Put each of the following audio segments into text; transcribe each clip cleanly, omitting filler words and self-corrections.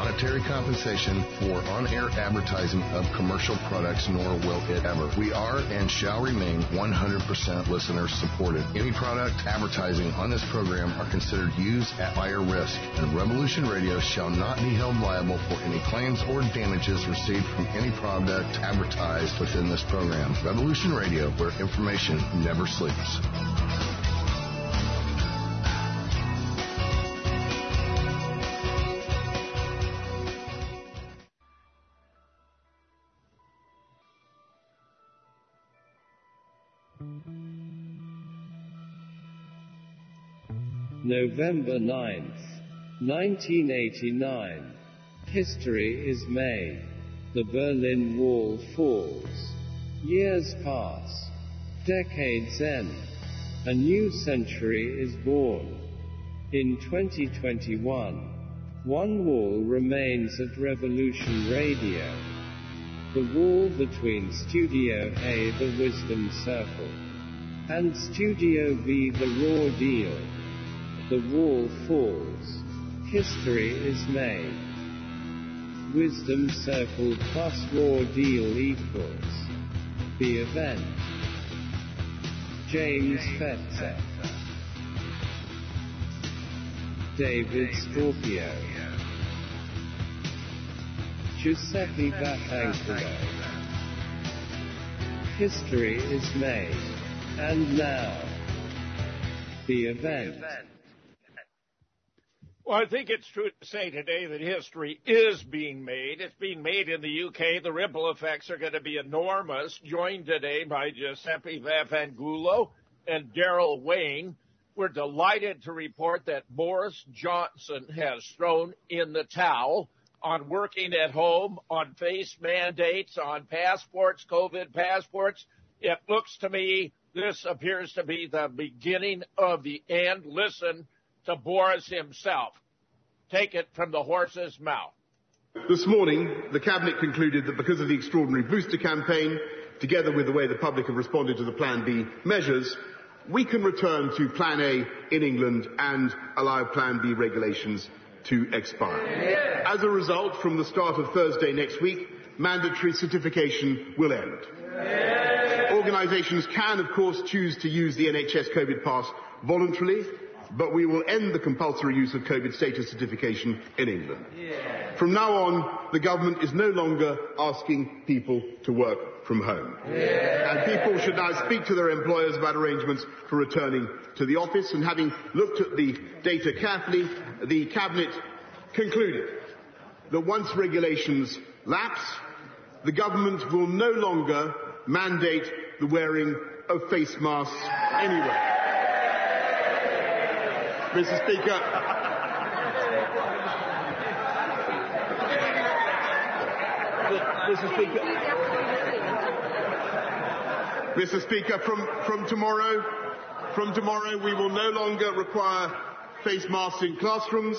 monetary compensation for on-air advertising of commercial products, nor will it ever. We are and shall remain 100% listener supported. Any product advertising on this program are considered used at higher risk, and Revolution Radio shall not be held liable for any claims or damages received from any product advertised within this program. Revolution Radio, where information never sleeps. November 9th, 1989. History is made. The Berlin Wall falls. Years pass. Decades end. A new century is born. In 2021, one wall remains at Revolution Radio. The wall between Studio A, the Wisdom Circle, and Studio B, the Raw Deal. The wall falls. History is made. Wisdom Circle plus Raw Deal equals the event. James Fetzer, David Scorpio, Giuseppe Vaffanculo. History is made. And now, the event. Well, I think it's true to say today that history is being made. It's being made in the UK. The ripple effects are going to be enormous. Joined today by Giuseppe Vaffanculo and Daryl Wayne. We're delighted to report that Boris Johnson has thrown in the towel on working at home, on face mandates, on passports, COVID passports. It looks to me this appears to be the beginning of the end. Listen to Boris himself. Take it from the horse's mouth. This morning, the Cabinet concluded that because of the extraordinary booster campaign, together with the way the public have responded to the Plan B measures, we can return to Plan A in England and allow Plan B regulations to expire. Yeah. As a result, from the start of Thursday next week, mandatory certification will end. Yeah. Organisations can, of course, choose to use the NHS COVID pass voluntarily, but we will end the compulsory use of COVID status certification in England. Yeah. From now on, the government is no longer asking people to work from home. Yeah. And people should now speak to their employers about arrangements for returning to the office. And having looked at the data carefully, the Cabinet concluded that once regulations lapse, the government will no longer mandate the wearing of face masks anywhere. Mr. Speaker, Mr. Speaker, from tomorrow we will no longer require face masks in classrooms,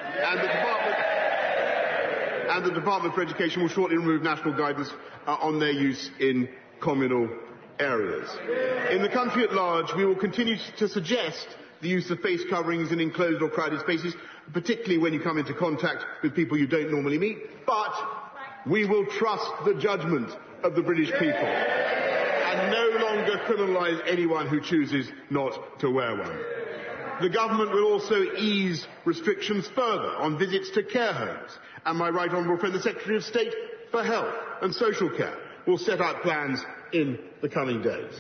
and the Department for Education will shortly remove national guidance on their use in communal areas. In the country at large, we will continue to suggest the use of face coverings in enclosed or crowded spaces, particularly when you come into contact with people you don't normally meet. But we will trust the judgment of the British people and no longer criminalise anyone who chooses not to wear one. The government will also ease restrictions further on visits to care homes, and my right honourable friend, the Secretary of State for Health and Social Care, will set out plans in the coming days.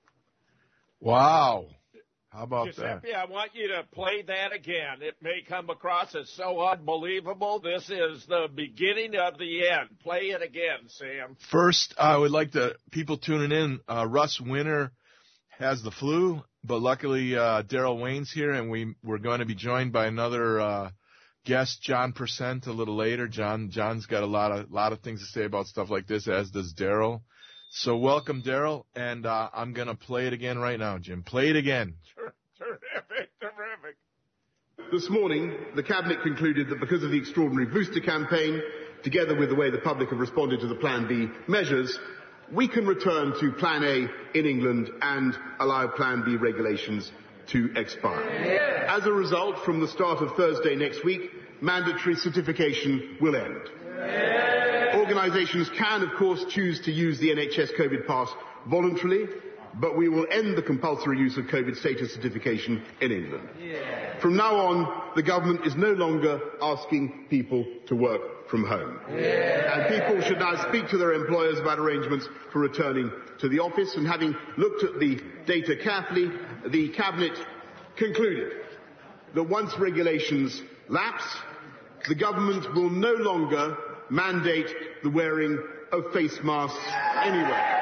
Wow. How about Giuseppe, that? I want you to play that again. It may come across as so unbelievable. This is the beginning of the end. Play it again, Sam. First, I would like people tuning in, Russ Winter has the flu, but luckily Daryl Wayne's here, and we're going to be joined by another guest, John Percent, a little later. John's got a lot of things to say about stuff like this, as does Daryl. So welcome, Daryl, and I'm going to play it again right now, Jim. Play it again. Terrific. This morning, the Cabinet concluded that because of the extraordinary booster campaign, together with the way the public have responded to the Plan B measures, we can return to Plan A in England and allow Plan B regulations to expire. Yeah. As a result, from the start of Thursday next week, mandatory certification will end. Organisations can, of course, choose to use the NHS COVID pass voluntarily, but we will end the compulsory use of COVID status certification in England. From now on, the government is no longer asking people to work from home. And people should now speak to their employers about arrangements for returning to the office. And having looked at the data carefully, the Cabinet concluded that once regulations lapse, the government will no longer mandate the wearing of face masks anywhere.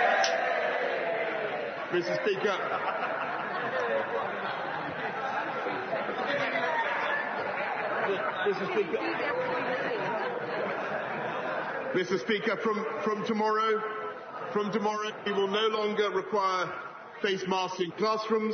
Mr. Speaker, Mr. Speaker, from tomorrow, we will no longer require face masks in classrooms,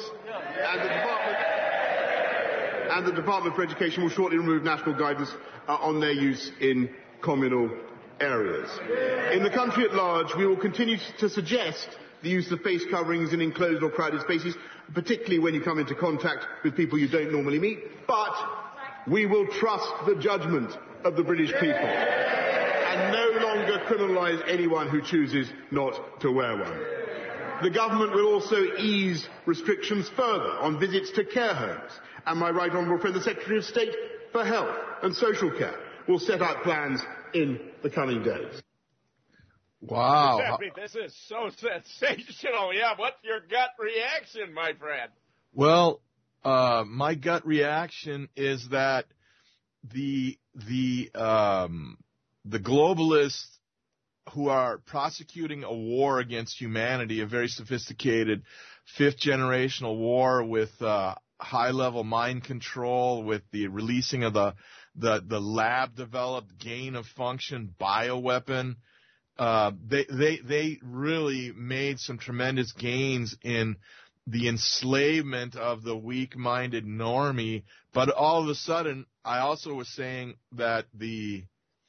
and the Department for Education will shortly remove national guidance on their use in communal areas. In the country at large, we will continue to suggest the use of face coverings in enclosed or crowded spaces, particularly when you come into contact with people you don't normally meet, but we will trust the judgment of the British people and no longer criminalise anyone who chooses not to wear one. The government will also ease restrictions further on visits to care homes, and my right honourable friend, the Secretary of State for Health and Social Care, will set out plans in the coming days. Wow. Giuseppe, this is so sensational. Yeah, what's your gut reaction, my friend? Well, my gut reaction is that the globalists who are prosecuting a war against humanity, a very sophisticated fifth-generational war with high-level mind control, with the releasing of the lab-developed gain-of-function bioweapon, they really made some tremendous gains in the enslavement of the weak-minded normie. But all of a sudden, I also was saying that the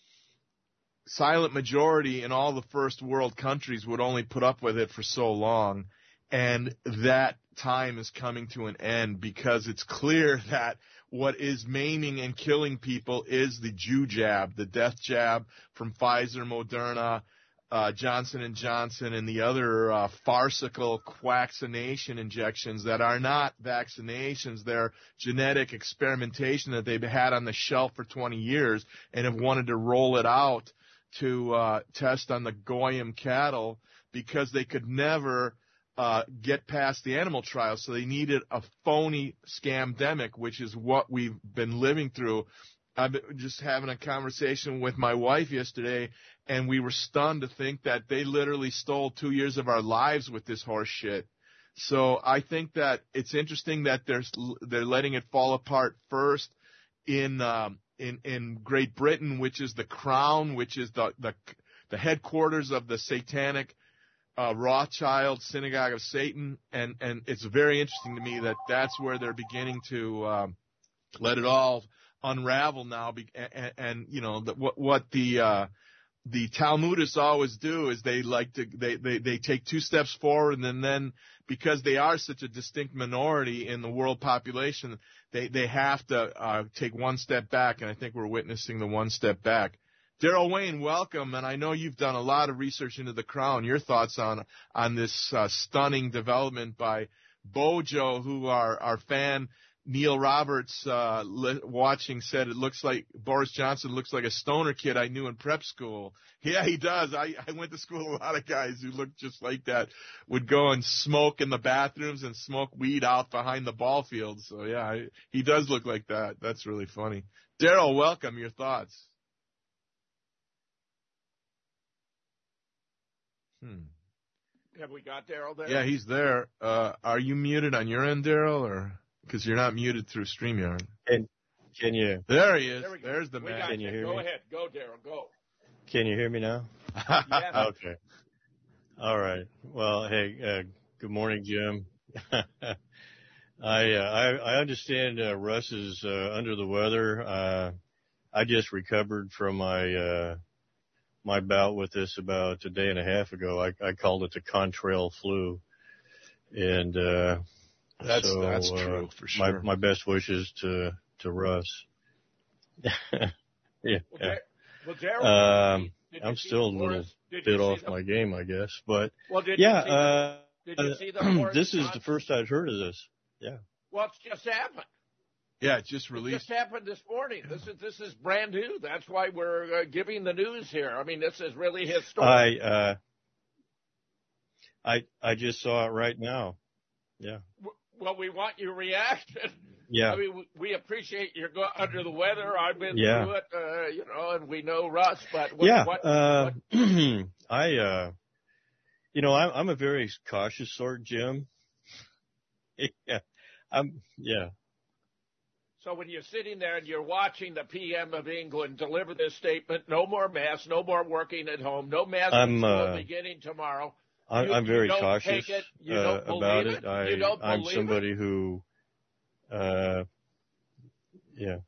silent majority in all the first world countries would only put up with it for so long, and that time is coming to an end, because it's clear that what is maiming and killing people is the Jew jab, the death jab from Pfizer, Moderna, Johnson & Johnson, and the other farcical quaccination injections that are not vaccinations. They're genetic experimentation that they've had on the shelf for 20 years and have wanted to roll it out to test on the Goyim cattle, because they could never get past the animal trials. So they needed a phony scamdemic, which is what we've been living through. I've been just having a conversation with my wife yesterday, and we were stunned to think that they literally stole 2 years of our lives with this horse shit. So I think that it's interesting that they're letting it fall apart first in Great Britain, which is the Crown, which is the headquarters of the satanic Rothschild Synagogue of Satan, and it's very interesting to me that that's where they're beginning to let it all unravel now. And you know what the Talmudists always do is they take two steps forward, and then because they are such a distinct minority in the world population, they have to take one step back, and I think we're witnessing the one step back. Daryl Wayne, welcome, and I know you've done a lot of research into the Crown. Your thoughts on this stunning development by Bojo, who our fan Neil Roberts watching said it looks like Boris Johnson looks like a stoner kid I knew in prep school. Yeah, he does. I went to school with a lot of guys who looked just like that, would go and smoke in the bathrooms and smoke weed out behind the ball field. So, yeah, he does look like that. That's really funny. Daryl, welcome. Your thoughts? Have we got Daryl there? Yeah, he's there. Are you muted on your end, Daryl, or because you're not muted through StreamYard? Can you? There he is. There There's the man. Can you hear me? Go ahead. Go, Daryl. Go. Can you hear me now? Yes. Okay. All right. Well, hey, good morning, Jim. I understand Russ is under the weather. I just recovered from my bout with this about a day and a half ago. I called it the contrail flu, and that's true for sure. My best wishes to Russ. Yeah. Well, Daryl, I'm still a little bit off my game, I guess. But did you see the this is the first I'd heard of this. Yeah. Well, it's just happened. Yeah, it just It released. just happened this morning. This is brand new. That's why we're giving the news here. I mean, this is really historic. I just saw it right now. Yeah. Well, we want your reaction. Yeah. I mean, we appreciate you're under the weather. I've been Yeah. through it, and we know Russ. But I'm a very cautious sort, Jim. Yeah. So when you're sitting there and you're watching the PM of England deliver this statement, no more masks, no more working at home, no masks beginning tomorrow. I'm very cautious take it, you don't about believe it. You don't I'm believe somebody it? who, yeah.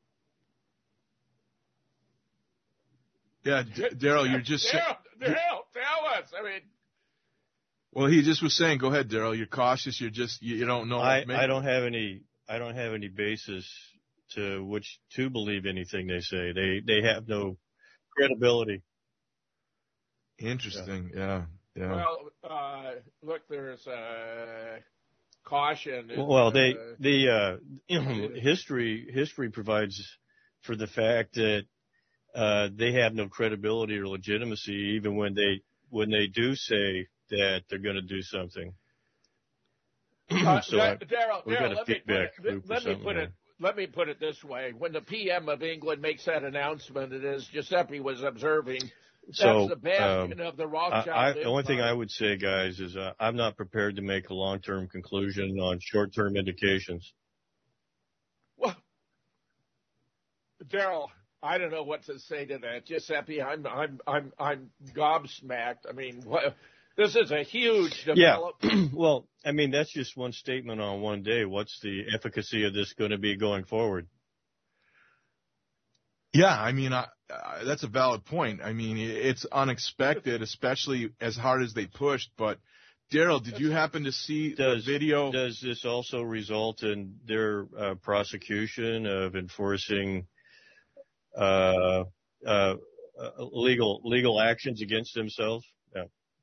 Yeah, Daryl, you're just Daryl, tell us. I mean, well, he just was saying, go ahead, Daryl. You're cautious. You're just you don't know. I don't have any basis to believe anything they say. They have no credibility. Interesting. Yeah. well, look, there's caution. Well, history provides for the fact that they have no credibility or legitimacy, even when they do say that they're going to do something. Daryl, let me put it this way. When the PM of England makes that announcement, and as Giuseppe was observing, that's the bastion of the Rothschild. The only thing I would say, guys, is I'm not prepared to make a long-term conclusion on short-term indications. Well, Daryl, I don't know what to say to that. Giuseppe, I'm gobsmacked. I mean, this is a huge development. Yeah. Well, I mean, that's just one statement on one day. What's the efficacy of this going to be going forward? Yeah, I mean, that's a valid point. I mean, it's unexpected, especially as hard as they pushed. But, Daryl, did you happen to see the video? Does this also result in their prosecution of enforcing legal actions against themselves? Yeah.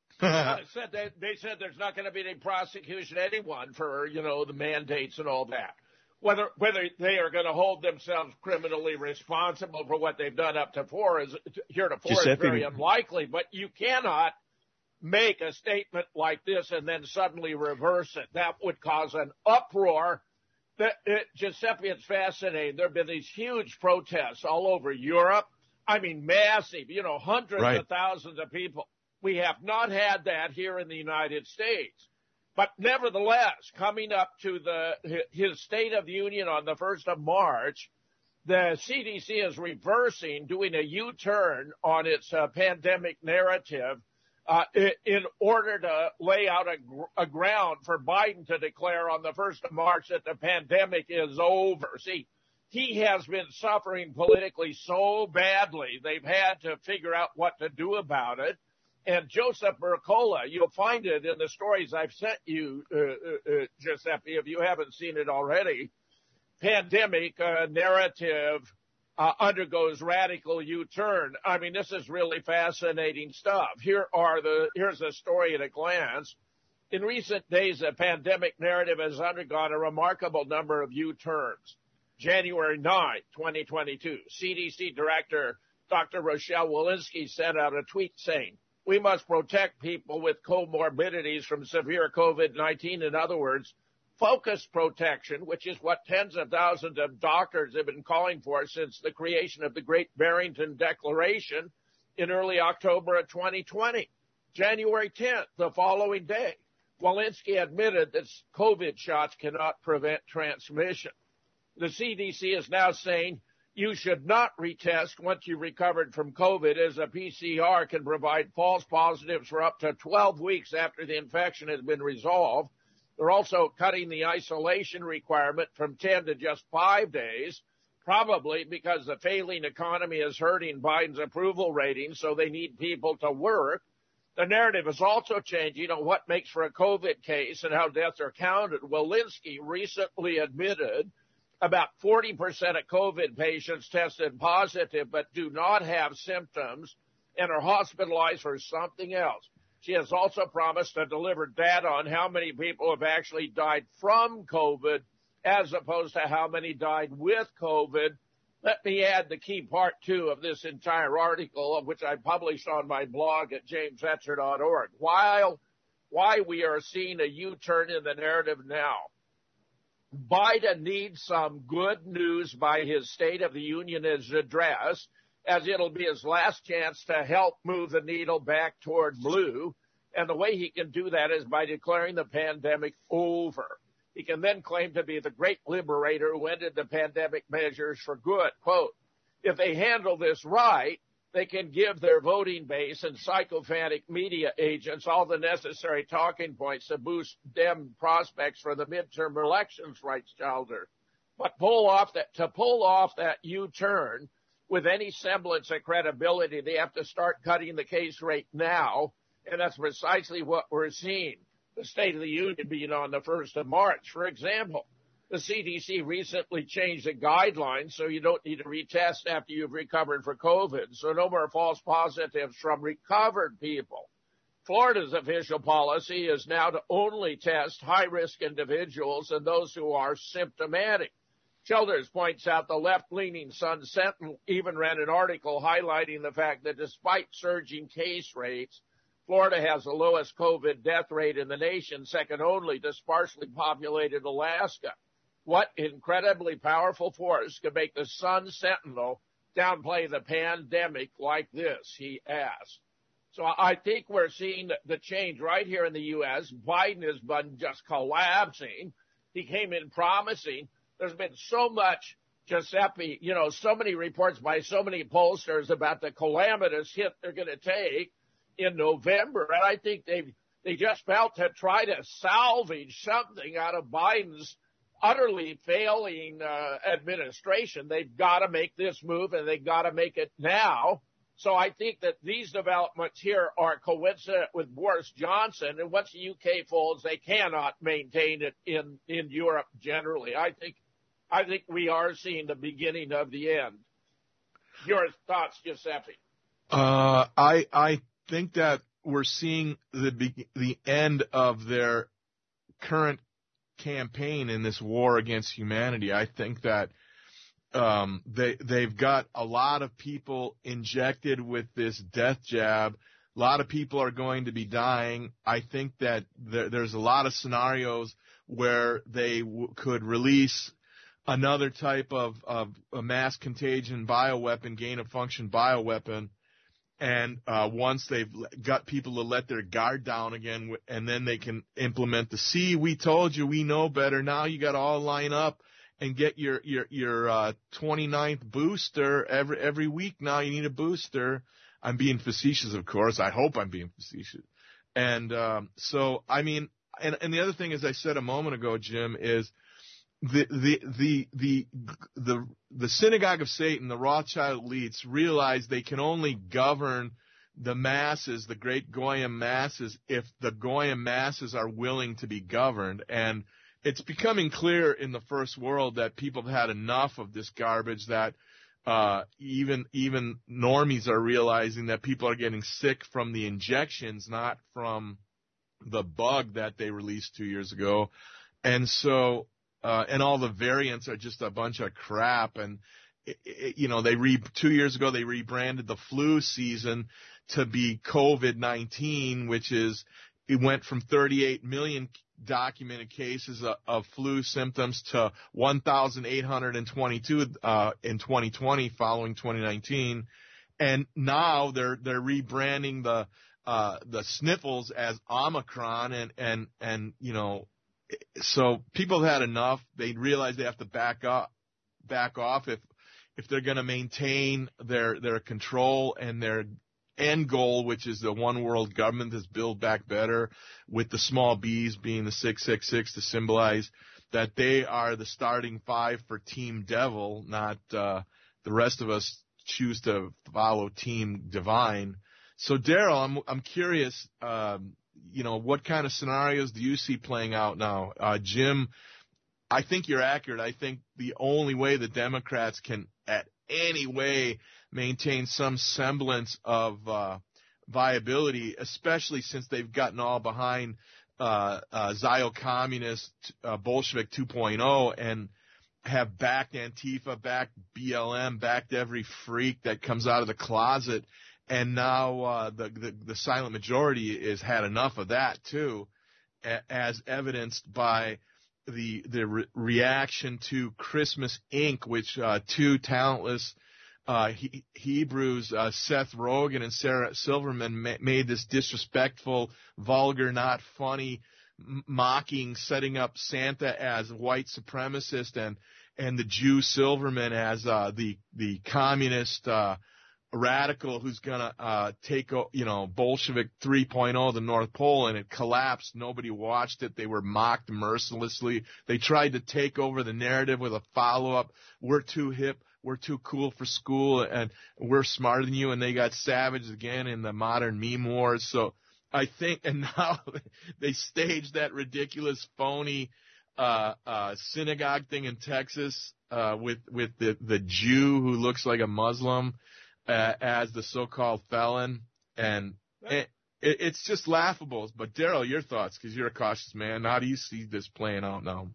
They said there's not going to be any prosecution of anyone for, the mandates and all that. Whether they are going to hold themselves criminally responsible for what they've done up to heretofore is very unlikely. But you cannot make a statement like this and then suddenly reverse it. That would cause an uproar. Giuseppe, it's fascinating. There have been these huge protests all over Europe. I mean, massive, hundreds of thousands of people. We have not had that here in the United States. But nevertheless, coming up to his State of the Union on the 1st of March, the CDC is reversing, doing a U-turn on its pandemic narrative in order to lay out a ground for Biden to declare on the 1st of March that the pandemic is over. See, he has been suffering politically so badly, they've had to figure out what to do about it. And Joseph Mercola, you'll find it in the stories I've sent you, Giuseppe, if you haven't seen it already. Pandemic narrative undergoes radical U-turn. I mean, this is really fascinating stuff. Here's a story at a glance. In recent days, the pandemic narrative has undergone a remarkable number of U-turns. January 9, 2022, CDC Director Dr. Rochelle Walensky sent out a tweet saying, "We must protect people with comorbidities from severe COVID-19. In other words, focused protection, which is what tens of thousands of doctors have been calling for since the creation of the Great Barrington Declaration in early October of 2020. January 10th, the following day, Walensky admitted that COVID shots cannot prevent transmission. The CDC is now saying you should not retest once you recovered from COVID, as a PCR can provide false positives for up to 12 weeks after the infection has been resolved. They're also cutting the isolation requirement from 10 to just 5 days, probably because the failing economy is hurting Biden's approval ratings, so they need people to work. The narrative is also changing on what makes for a COVID case and how deaths are counted. Walensky recently admitted About 40% of COVID patients tested positive but do not have symptoms and are hospitalized for something else. She has also promised to deliver data on how many people have actually died from COVID as opposed to how many died with COVID. Let me add the key part, too, of this entire article, of which I published on my blog at jamesfetzer.org. Why we are seeing a U-turn in the narrative now. Biden needs some good news by his State of the Union address, as it'll be his last chance to help move the needle back toward blue. And the way he can do that is by declaring the pandemic over. He can then claim to be the great liberator who ended the pandemic measures for good. Quote, if they handle this right, they can give their voting base and sycophantic media agents all the necessary talking points to boost Dem prospects for the midterm elections, writes Childer. But to pull off that U-turn with any semblance of credibility, they have to start cutting the case rate now, and that's precisely what we're seeing. The State of the Union being on the 1st of March, for example. The CDC recently changed the guidelines so you don't need to retest after you've recovered for COVID, so no more false positives from recovered people. Florida's official policy is now to only test high-risk individuals and those who are symptomatic. Childers points out the left-leaning Sun Sentinel even ran an article highlighting the fact that despite surging case rates, Florida has the lowest COVID death rate in the nation, second only to sparsely populated Alaska. What incredibly powerful force could make the Sun Sentinel downplay the pandemic like this, he asked. So I think we're seeing the change right here in the U.S. Biden has been just collapsing. He came in promising. There's been so much, Giuseppe, so many reports by so many pollsters about the calamitous hit they're going to take in November. And I think they just felt to try to salvage something out of Biden's utterly failing administration. They've got to make this move, and they've got to make it now. So I think that these developments here are coincident with Boris Johnson, and once the UK folds, they cannot maintain it in Europe generally. I think we are seeing the beginning of the end. Your thoughts, Giuseppe? I think that we're seeing the end of their current campaign in this war against humanity. I think that they've got a lot of people injected with this death jab. A lot of people are going to be dying. I think that there's a lot of scenarios where they could release another type of a mass contagion bioweapon, gain-of-function bioweapon, and once they've got people to let their guard down again, and then they can implement we told you, we know better. Now you got to all line up and get your 29th booster every week. Now you need a booster. I'm being facetious, of course. I hope I'm being facetious. And so, I mean, and the other thing, as I said a moment ago, Jim, is the synagogue of Satan, the Rothschild elites, realize they can only govern the masses, the great Goyim masses, if the Goyim masses are willing to be governed. And it's becoming clear in the first world that people have had enough of this garbage, that even normies are realizing that people are getting sick from the injections, not from the bug that they released 2 years ago. And so and all the variants are just a bunch of crap. And, 2 years ago, they rebranded the flu season to be COVID-19, it went from 38 million documented cases of flu symptoms to 1,822 in 2020 following 2019. And now they're rebranding the sniffles as Omicron, and so people have had enough. They realize they have to back off if they're going to maintain their control and their end goal, which is the one world government that's Build Back Better, with the small b's being the 666 to symbolize that they are the starting five for Team Devil, not the rest of us choose to follow Team Divine. So Daryl, I'm curious, what kind of scenarios do you see playing out now? Jim I think you're accurate. I think the only way the Democrats can at any way maintain some semblance of viability, especially since they've gotten all behind Zio-Communist Bolshevik 2.0 and have backed Antifa, backed BLM, backed every freak that comes out of the closet, and now the silent majority has had enough of that too, as evidenced by the reaction to Christmas Inc., which two talentless Hebrews, Seth Rogen and Sarah Silverman, made this disrespectful, vulgar, not funny, mocking, setting up Santa as a white supremacist and the Jew Silverman as the communist radical who's gonna take Bolshevik 3.0 the North Pole, and it collapsed. Nobody watched it. They were mocked mercilessly. They tried to take over the narrative with a follow-up. We're too hip. We're too cool for school, and we're smarter than you. And they got savaged again in the modern meme wars. So I think, and now they staged that ridiculous, phony synagogue thing in Texas with the Jew who looks like a Muslim as the so-called felon, and it's just laughable. But Daryl, your thoughts, because you're a cautious man. How do you see this playing out now?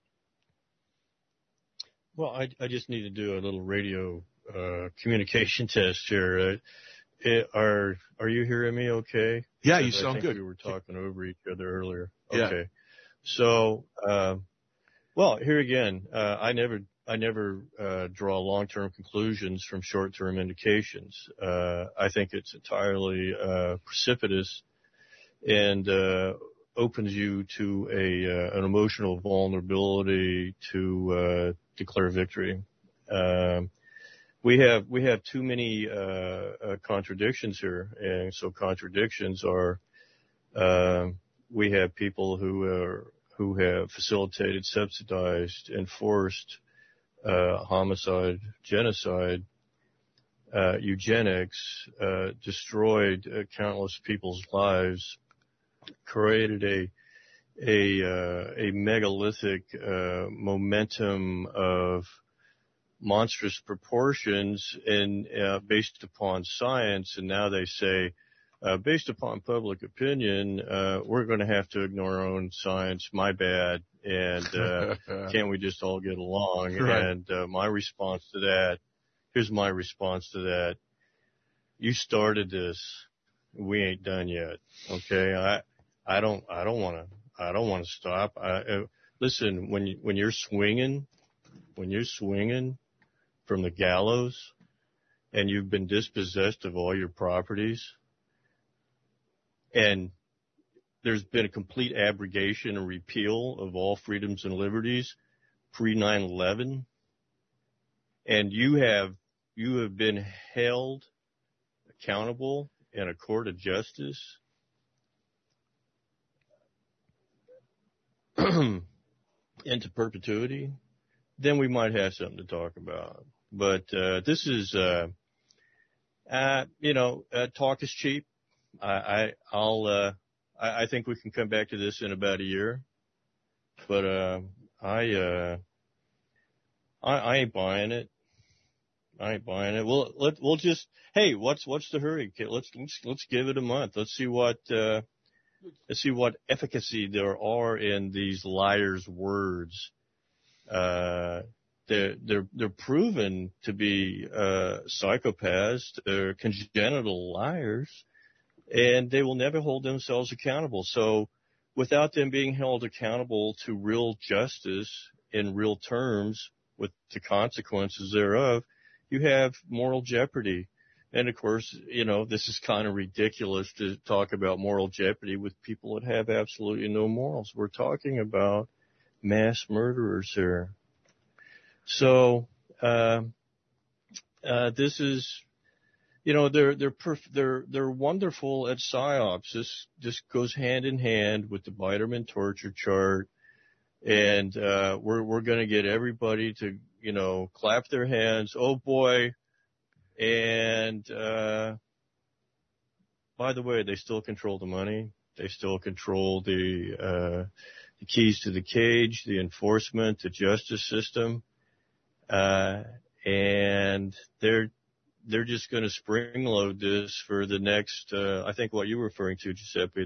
Well, I just need to do a little radio communication test here. Are you hearing me okay? Yeah, you sound good. We were talking over each other earlier. Yeah. Okay. So, well, here again, I never draw long-term conclusions from short-term indications. I think it's entirely precipitous and opens you to an emotional vulnerability to declare victory. We have too many contradictions here, and so contradictions are we have people who have facilitated, subsidized, enforced homicide, genocide, eugenics, destroyed countless people's lives, created a megalithic momentum of monstrous proportions and based upon science, and now they say based upon public opinion we're going to have to ignore our own science. My bad. And can't we just all get along? Right. And my response to that, here's my response to that: you started this, we ain't done yet. Okay, I don't want to stop. Listen, when you're swinging from the gallows and you've been dispossessed of all your properties, and there's been a complete abrogation and repeal of all freedoms and liberties pre 9/11, and you have been held accountable in a court of justice into perpetuity, then we might have something to talk about. But this is talk is cheap. I think we can come back to this in about a year, but I ain't buying it. I ain't buying it. We'll just, hey, what's the hurry? Let's give it a month. Let's see what efficacy there are in these liars' words. They're proven to be psychopaths. They're congenital liars, and they will never hold themselves accountable. So without them being held accountable to real justice in real terms with the consequences thereof, you have moral jeopardy. And of course, this is kind of ridiculous to talk about moral jeopardy with people that have absolutely no morals. We're talking about mass murderers here. So, this is, they're wonderful at psyops. This goes hand in hand with the Biderman torture chart. And, we're going to get everybody to, clap their hands. Oh boy. And, by the way, they still control the money. They still control the the keys to the cage, the enforcement, the justice system, and they're just going to spring load this for the next. I think what you were referring to, Giuseppe,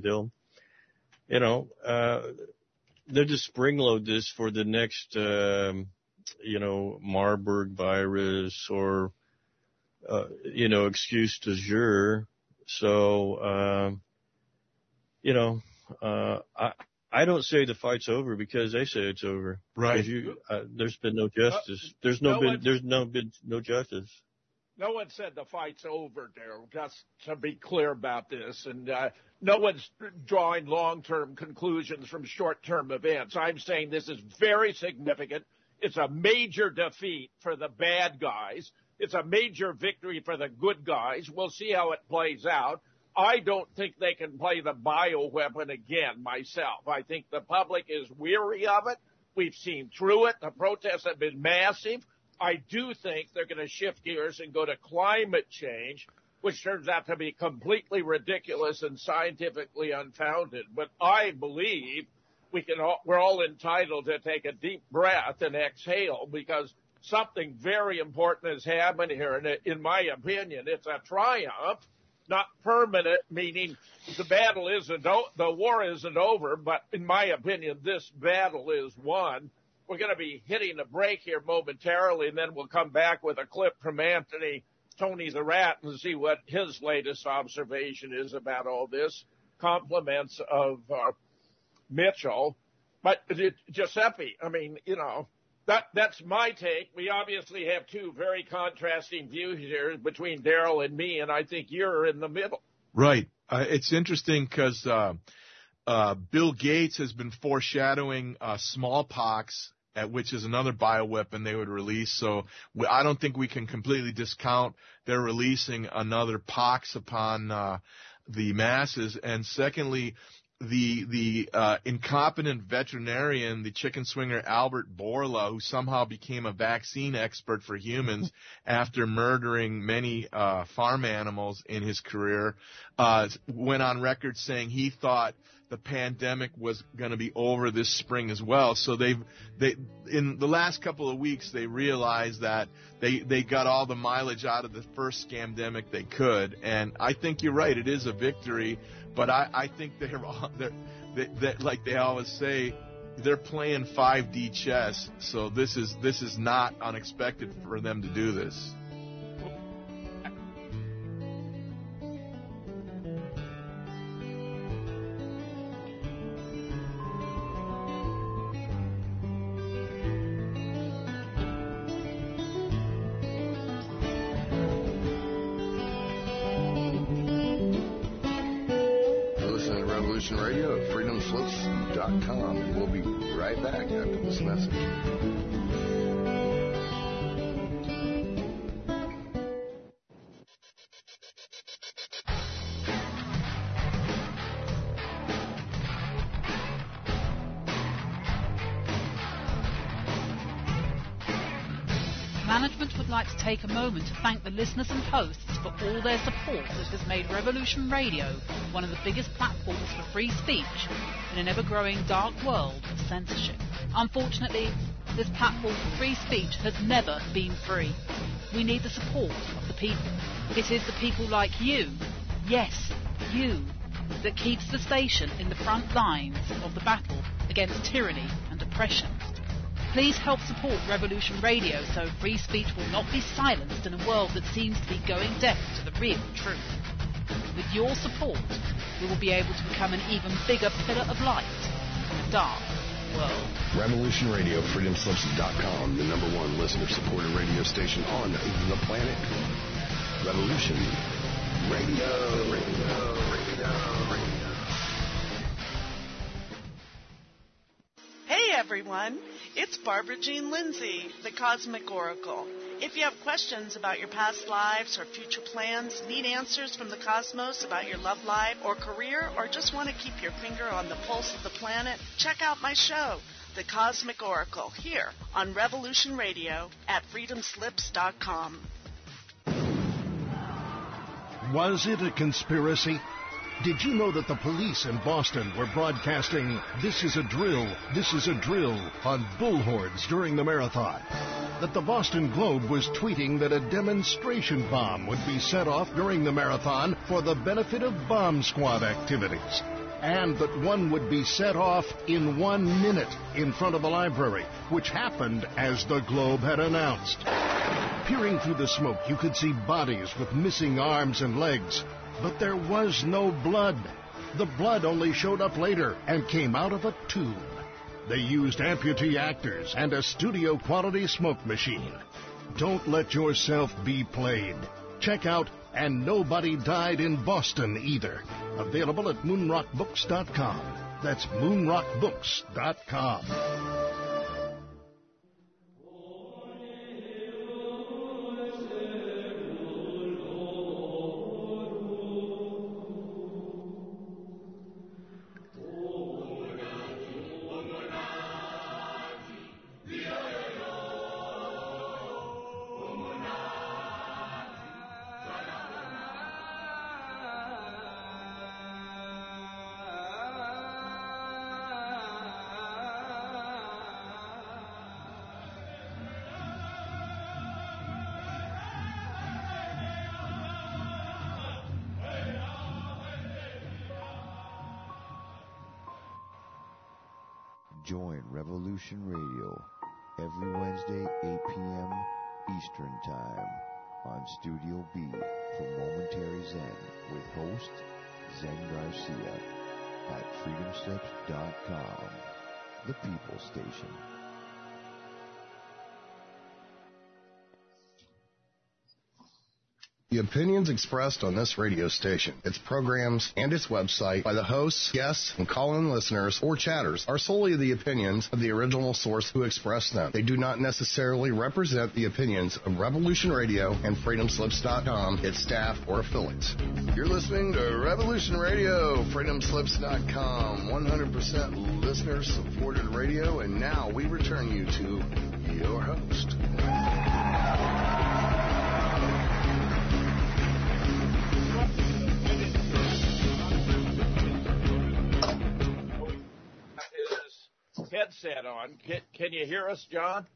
they're just spring load this for the next, Marburg virus or, excuse du jour. So, I don't say the fight's over because they say it's over. Right. There's been no justice. There's been no justice. No one said the fight's over, Daryl, just to be clear about this. And no one's drawing long-term conclusions from short-term events. I'm saying this is very significant. It's a major defeat for the bad guys. It's a major victory for the good guys. We'll see how it plays out. I don't think they can play the bioweapon again myself. I think the public is weary of it. We've seen through it. The protests have been massive. I do think they're going to shift gears and go to climate change, which turns out to be completely ridiculous and scientifically unfounded. But I believe we're all entitled to take a deep breath and exhale because something very important has happened here. And in my opinion, it's a triumph, not permanent, meaning the war isn't over. But in my opinion, this battle is won. We're going to be hitting a break here momentarily, and then we'll come back with a clip from Tony the Rat, and see what his latest observation is about all this. Compliments of Mitchell. But Giuseppe, that's my take. We obviously have two very contrasting views here between Daryl and me, and I think you're in the middle. Right. It's interesting because Bill Gates has been foreshadowing smallpox, which is another bioweapon they would release. So I don't think we can completely discount they're releasing another pox upon the masses. And secondly, the incompetent veterinarian, the chicken swinger Albert Bourla, who somehow became a vaccine expert for humans after murdering many farm animals in his career, went on record saying he thought the pandemic was going to be over this spring as well. So they in the last couple of weeks they realized that they got all the mileage out of the first scamdemic they could, and I think you're right. It is a victory, but I think they're like they always say, they're playing 5D chess. So this is not unexpected for them to do this. Radio at freedomslips.com, and we'll be right back after this message. Management would like to take a moment to thank the listeners and hosts for all their support that has made Revolution Radio one of the biggest platforms for free speech in an ever-growing dark world of censorship. Unfortunately, this platform for free speech has never been free. We need the support of the people. It is the people like you, yes, you, that keeps the station in the front lines of the battle against tyranny and oppression. Please help support Revolution Radio so free speech will not be silenced in a world that seems to be going deaf to the real truth. With your support, we will be able to become an even bigger pillar of light in a dark world. Revolution Radio, freedomslips.com, the #1 listener-supported radio station on the planet. Revolution Radio. Hey everyone, it's Barbara Jean Lindsay, the Cosmic Oracle. If you have questions about your past lives or future plans, need answers from the cosmos about your love life or career, or just want to keep your finger on the pulse of the planet, check out my show, The Cosmic Oracle, here on Revolution Radio at freedomslips.com. Was it a conspiracy? Did you know that the police in Boston were broadcasting "This is a drill, this is a drill" on bullhorns during the marathon? That the Boston Globe was tweeting that a demonstration bomb would be set off during the marathon for the benefit of bomb squad activities? And that one would be set off in 1 minute in front of the library, which happened as the Globe had announced. Peering through the smoke, you could see bodies with missing arms and legs. But there was no blood. The blood only showed up later and came out of a tube. They used amputee actors and a studio-quality smoke machine. Don't let yourself be played. Check out And Nobody Died in Boston Either. Available at moonrockbooks.com. That's moonrockbooks.com. Join Revolution Radio every Wednesday, 8 p.m. Eastern Time on Studio B for Momentary Zen with host Zen Garcia at freedomslips.com, the People Station. The opinions expressed on this radio station, its programs, and its website by the hosts, guests, and call-in listeners or chatters are solely the opinions of the original source who expressed them. They do not necessarily represent the opinions of Revolution Radio and freedomslips.com, its staff, or affiliates. You're listening to Revolution Radio, freedomslips.com, 100% listener-supported radio, and now we return you to your host. Headset on. Can you hear us, John?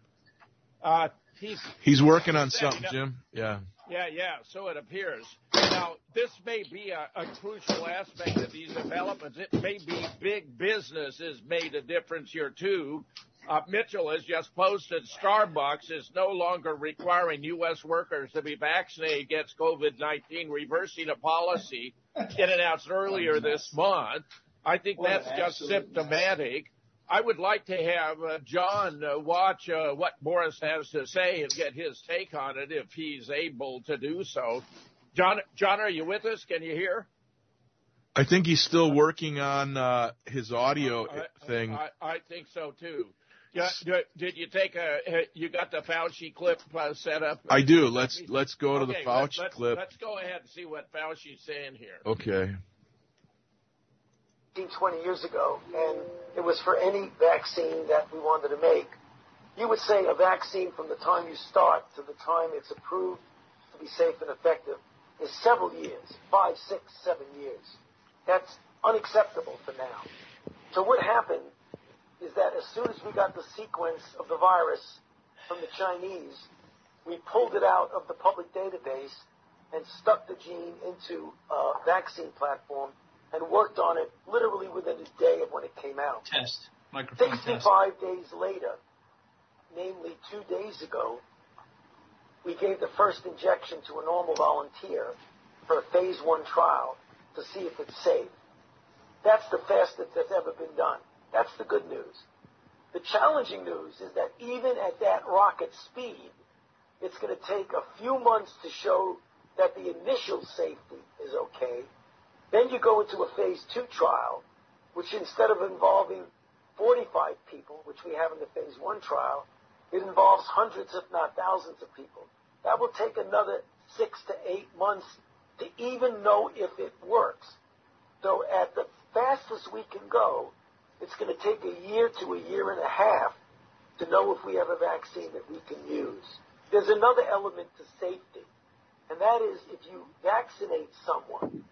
He's working on something, Jim. Yeah. Yeah, so it appears. Now, this may be a crucial aspect of these developments. It may be big business has made a difference here, too. Mitchell has just posted Starbucks is no longer requiring U.S. workers to be vaccinated against COVID-19, reversing a policy it announced earlier this month. I think that's just symptomatic. I would like to have John watch what Boris has to say and get his take on it if he's able to do so. John, are you with us? Can you hear? I think he's still working on his audio thing. I think so, too. Did you take you got the Fauci clip set up? I do. Let's go to the Fauci clip. Let's go ahead and see what Fauci's saying here. Okay. 20 years ago, and it was for any vaccine that we wanted to make. You would say a vaccine from the time you start to the time it's approved to be safe and effective is several years, 5, 6, 7 years. That's unacceptable for now. So what happened is that as soon as we got the sequence of the virus from the Chinese, we pulled it out of the public database and stuck the gene into a vaccine platform and worked on it literally within a day of when it came out. Microphone 65 days later, namely 2 days ago, we gave the first injection to a normal volunteer for a phase 1 trial to see if it's safe. That's the fastest that's ever been done. That's the good news. The challenging news is that even at that rocket speed, it's going to take a few months to show that the initial safety is okay. Then you go into a phase 2 trial, which instead of involving 45 people, which we have in the phase 1 trial, it involves hundreds, if not thousands of people. That will take another 6 to 8 months to even know if it works. So at the fastest we can go, it's going to take a year to a year and a half to know if we have a vaccine that we can use. There's another element to safety, and that is if you vaccinate someone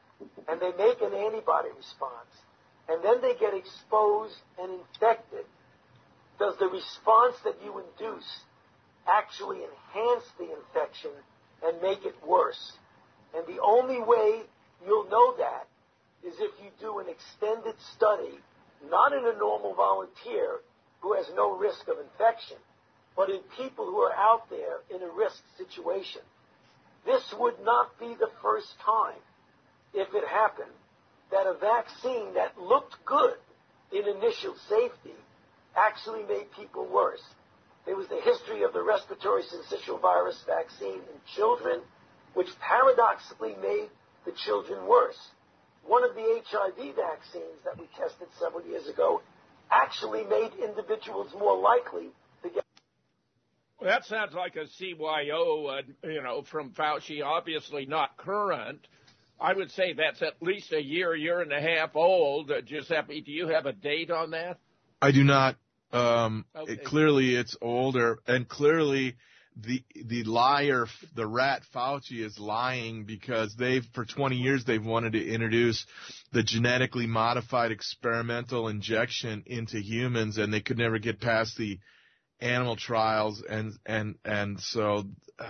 and they make an antibody response, and then they get exposed and infected, does the response that you induce actually enhance the infection and make it worse? And the only way you'll know that is if you do an extended study, not in a normal volunteer who has no risk of infection, but in people who are out there in a risk situation. This would not be the first time, if it happened, that a vaccine that looked good in initial safety actually made people worse. There was the history of the respiratory syncytial virus vaccine in children, which paradoxically made the children worse. One of the HIV vaccines that we tested several years ago actually made individuals more likely to get. Well, that sounds like a CYO, from Fauci, obviously not current. I would say that's at least a year and a half old. Giuseppe, do you have a date on that? I do not. Okay. Clearly it's older, and clearly the liar, the rat Fauci, is lying, because for 20 years they've wanted to introduce the genetically modified experimental injection into humans, and they could never get past the animal trials, and so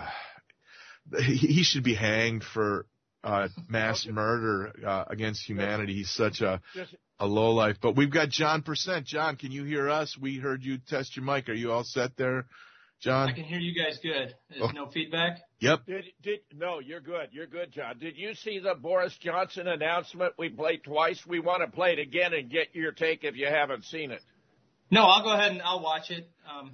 he should be hanged for mass murder against humanity. He's such a lowlife. But we've got John Percent. John, can you hear us? We heard you test your mic. Are you all set there, John? I can hear you guys good. There's no feedback? Yep. No, you're good. You're good, John. Did you see the Boris Johnson announcement we played twice? We want to play it again and get your take if you haven't seen it. No, I'll go ahead and I'll watch it.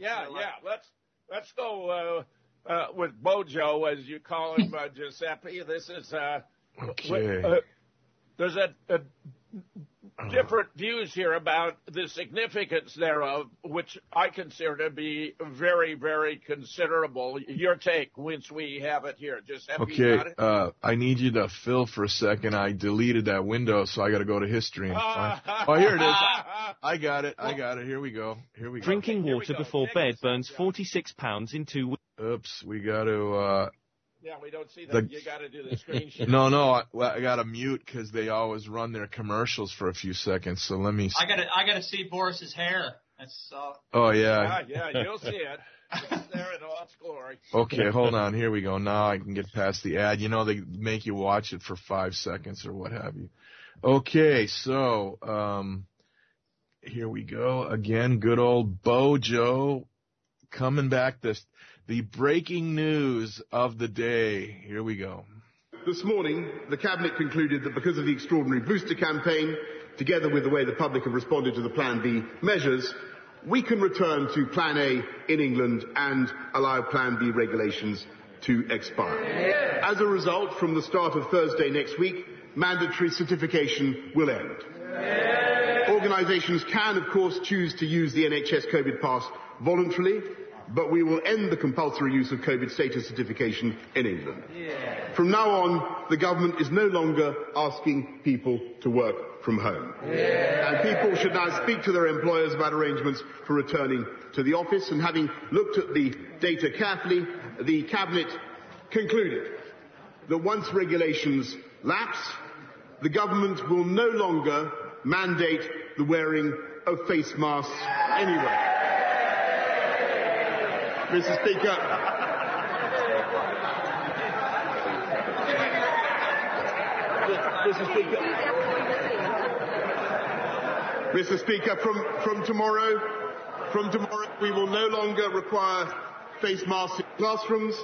Let's go with Bojo, as you call him, Giuseppe. This is okay. There's a different views here about the significance thereof, which I consider to be very, very considerable. Your take once we have it here. Giuseppe, okay, got it? I need you to fill for a second. I deleted that window, so I got to go to history and find. Oh, here it is. I got it. Here we go. Drinking water before bed burns 46 pounds in 2 weeks. Oops, we got to. Yeah, we don't see that. You got to do the screen share. No, I got to mute because they always run their commercials for a few seconds. So let me. I got to see Boris's hair. That's. Oh yeah. Yeah, you'll see it. It's there in all its glory. Okay, hold on. Here we go. Now I can get past the ad. They make you watch it for 5 seconds or what have you. Okay, so here we go again. Good old Bojo coming back. The breaking news of the day. Here we go. This morning, the Cabinet concluded that because of the extraordinary booster campaign, together with the way the public have responded to the Plan B measures, we can return to Plan A in England and allow Plan B regulations to expire. As a result, from the start of Thursday next week, mandatory certification will end. Organisations can, of course, choose to use the NHS COVID pass voluntarily, but we will end the compulsory use of COVID status certification in England. From now on, the government is no longer asking people to work from home. And people should now speak to their employers about arrangements for returning to the office. And having looked at the data carefully, the Cabinet concluded that once regulations lapse, the government will no longer mandate the wearing of face masks anywhere. Mr. Speaker, Mr. Speaker, from tomorrow, we will no longer require face masks in classrooms,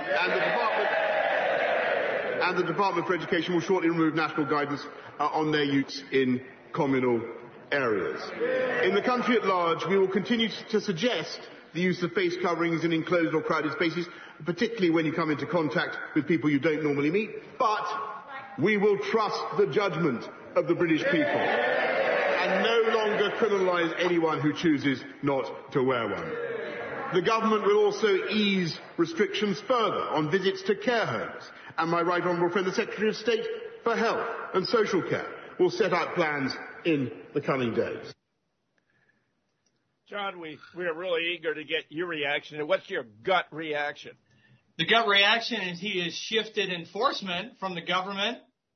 and the Department for Education will shortly remove national guidance on their use in communal areas. In the country at large, we will continue to suggest the use of face coverings in enclosed or crowded spaces, particularly when you come into contact with people you don't normally meet, but we will trust the judgment of the British people and no longer criminalise anyone who chooses not to wear one. The government will also ease restrictions further on visits to care homes, and my right honourable friend the Secretary of State for Health and Social Care will set out plans in the coming days. John, we are really eager to get your reaction. What's your gut reaction? The gut reaction is he has shifted enforcement from the government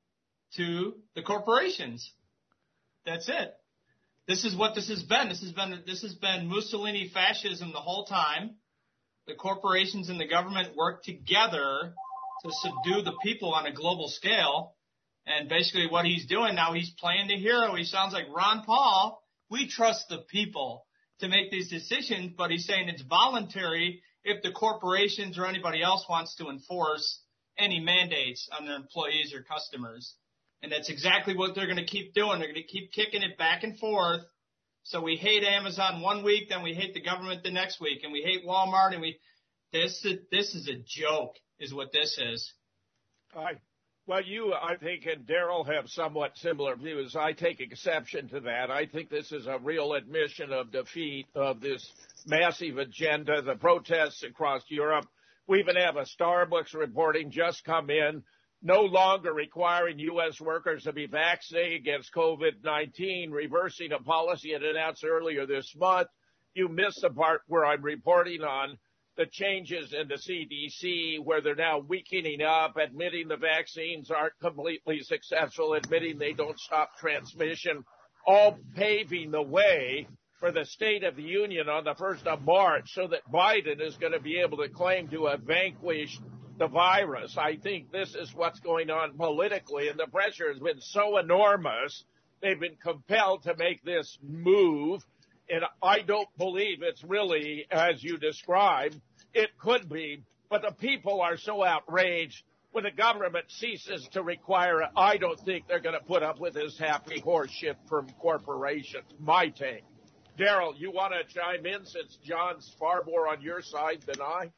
to the corporations. That's it. This is what this has been. This has been Mussolini fascism the whole time. The corporations and the government work together to subdue the people on a global scale. And basically what he's doing now, he's playing the hero. He sounds like Ron Paul. We trust the people to make these decisions, but he's saying it's voluntary if the corporations or anybody else wants to enforce any mandates on their employees or customers. And that's exactly what they're going to keep doing. They're going to keep kicking it back and forth. So we hate Amazon one week, then we hate the government the next week, and we hate Walmart, and this is a joke, is what this is. Well, you, I think, and Daryl have somewhat similar views. I take exception to that. I think this is a real admission of defeat of this massive agenda, the protests across Europe. We even have a Starbucks reporting just come in, no longer requiring U.S. workers to be vaccinated against COVID-19, reversing a policy it announced earlier this month. You missed the part where I'm reporting on the changes in the CDC, where they're now weakening up, admitting the vaccines aren't completely successful, admitting they don't stop transmission, all paving the way for the State of the Union on the 1st of March so that Biden is going to be able to claim to have vanquished the virus. I think this is what's going on politically, and the pressure has been so enormous, they've been compelled to make this move, and I don't believe it's really as you described. It could be, but the people are so outraged. When the government ceases to require it, I don't think they're going to put up with this happy horse shit from corporations. My take. Daryl, you want to chime in since John's far more on your side than I?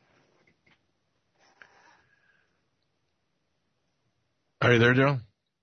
Are you there, Daryl?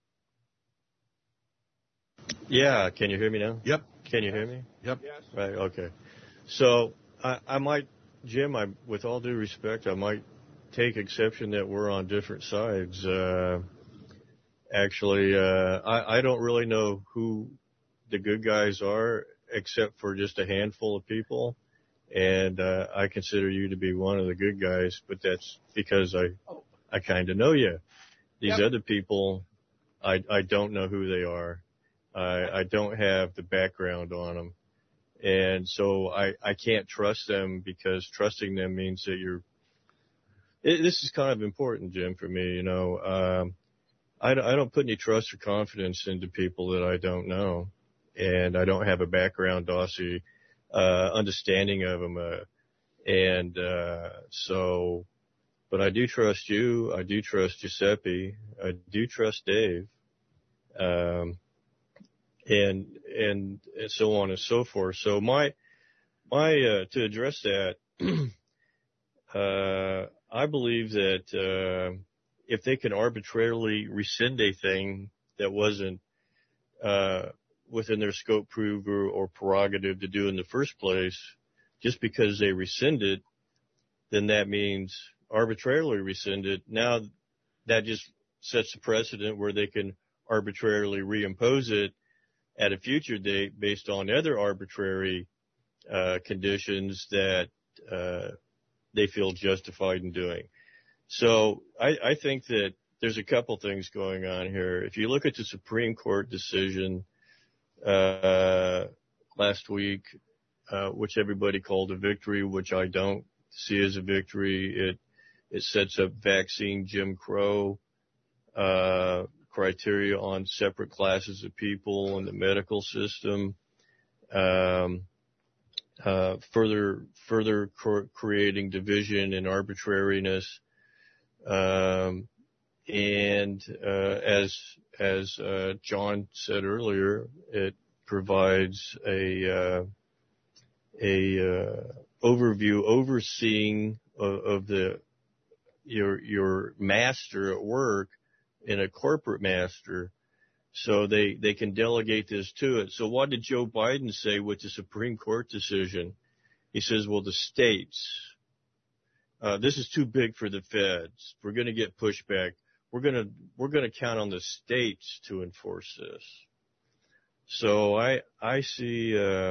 Yeah. Can you hear me now? Yep. Can you hear me? Yep. Yes. Right. Okay. So I might, Jim, with all due respect, I might take exception that we're on different sides. Actually, I don't really know who the good guys are, except for just a handful of people. And I consider you to be one of the good guys, but that's because I kind of know you. These other people, I don't know who they are. I don't have the background on them. And so I can't trust them, because trusting them means that this is kind of important, Jim, for me. You know, I don't put any trust or confidence into people that I don't know, and I don't have a background, Dossie, understanding of them. But I do trust you. I do trust Giuseppe. I do trust Dave. And so on and so forth. So my to address that, I believe that if they can arbitrarily rescind a thing that wasn't within their scope, prove, or prerogative to do in the first place, just because they rescind it, then that means arbitrarily rescind it. Now that just sets a precedent where they can arbitrarily reimpose it at a future date based on other arbitrary conditions that they feel justified in doing. So I think that there's a couple things going on here. If you look at the Supreme Court decision last week, which everybody called a victory, which I don't see as a victory, it sets up vaccine Jim Crow criteria on separate classes of people in the medical system, further creating division and arbitrariness, and as John said earlier, it provides a overview, overseeing of your master at work in a corporate master, so they can delegate this to it. So what did Joe Biden say with the Supreme Court decision? He says, well, the states, this is too big for the feds. We're going to get pushback. We're going to count on the states to enforce this. So I see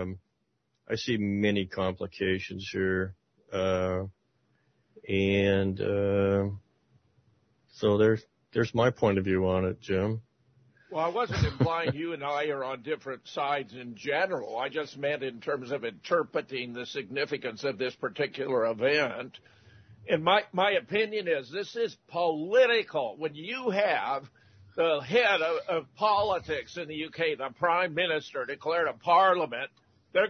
many complications here, so there's my point of view on it, Jim. Well, I wasn't implying you and I are on different sides in general. I just meant in terms of interpreting the significance of this particular event. And my opinion is this is political. When you have the head of politics in the UK, the Prime Minister, declared a parliament, they're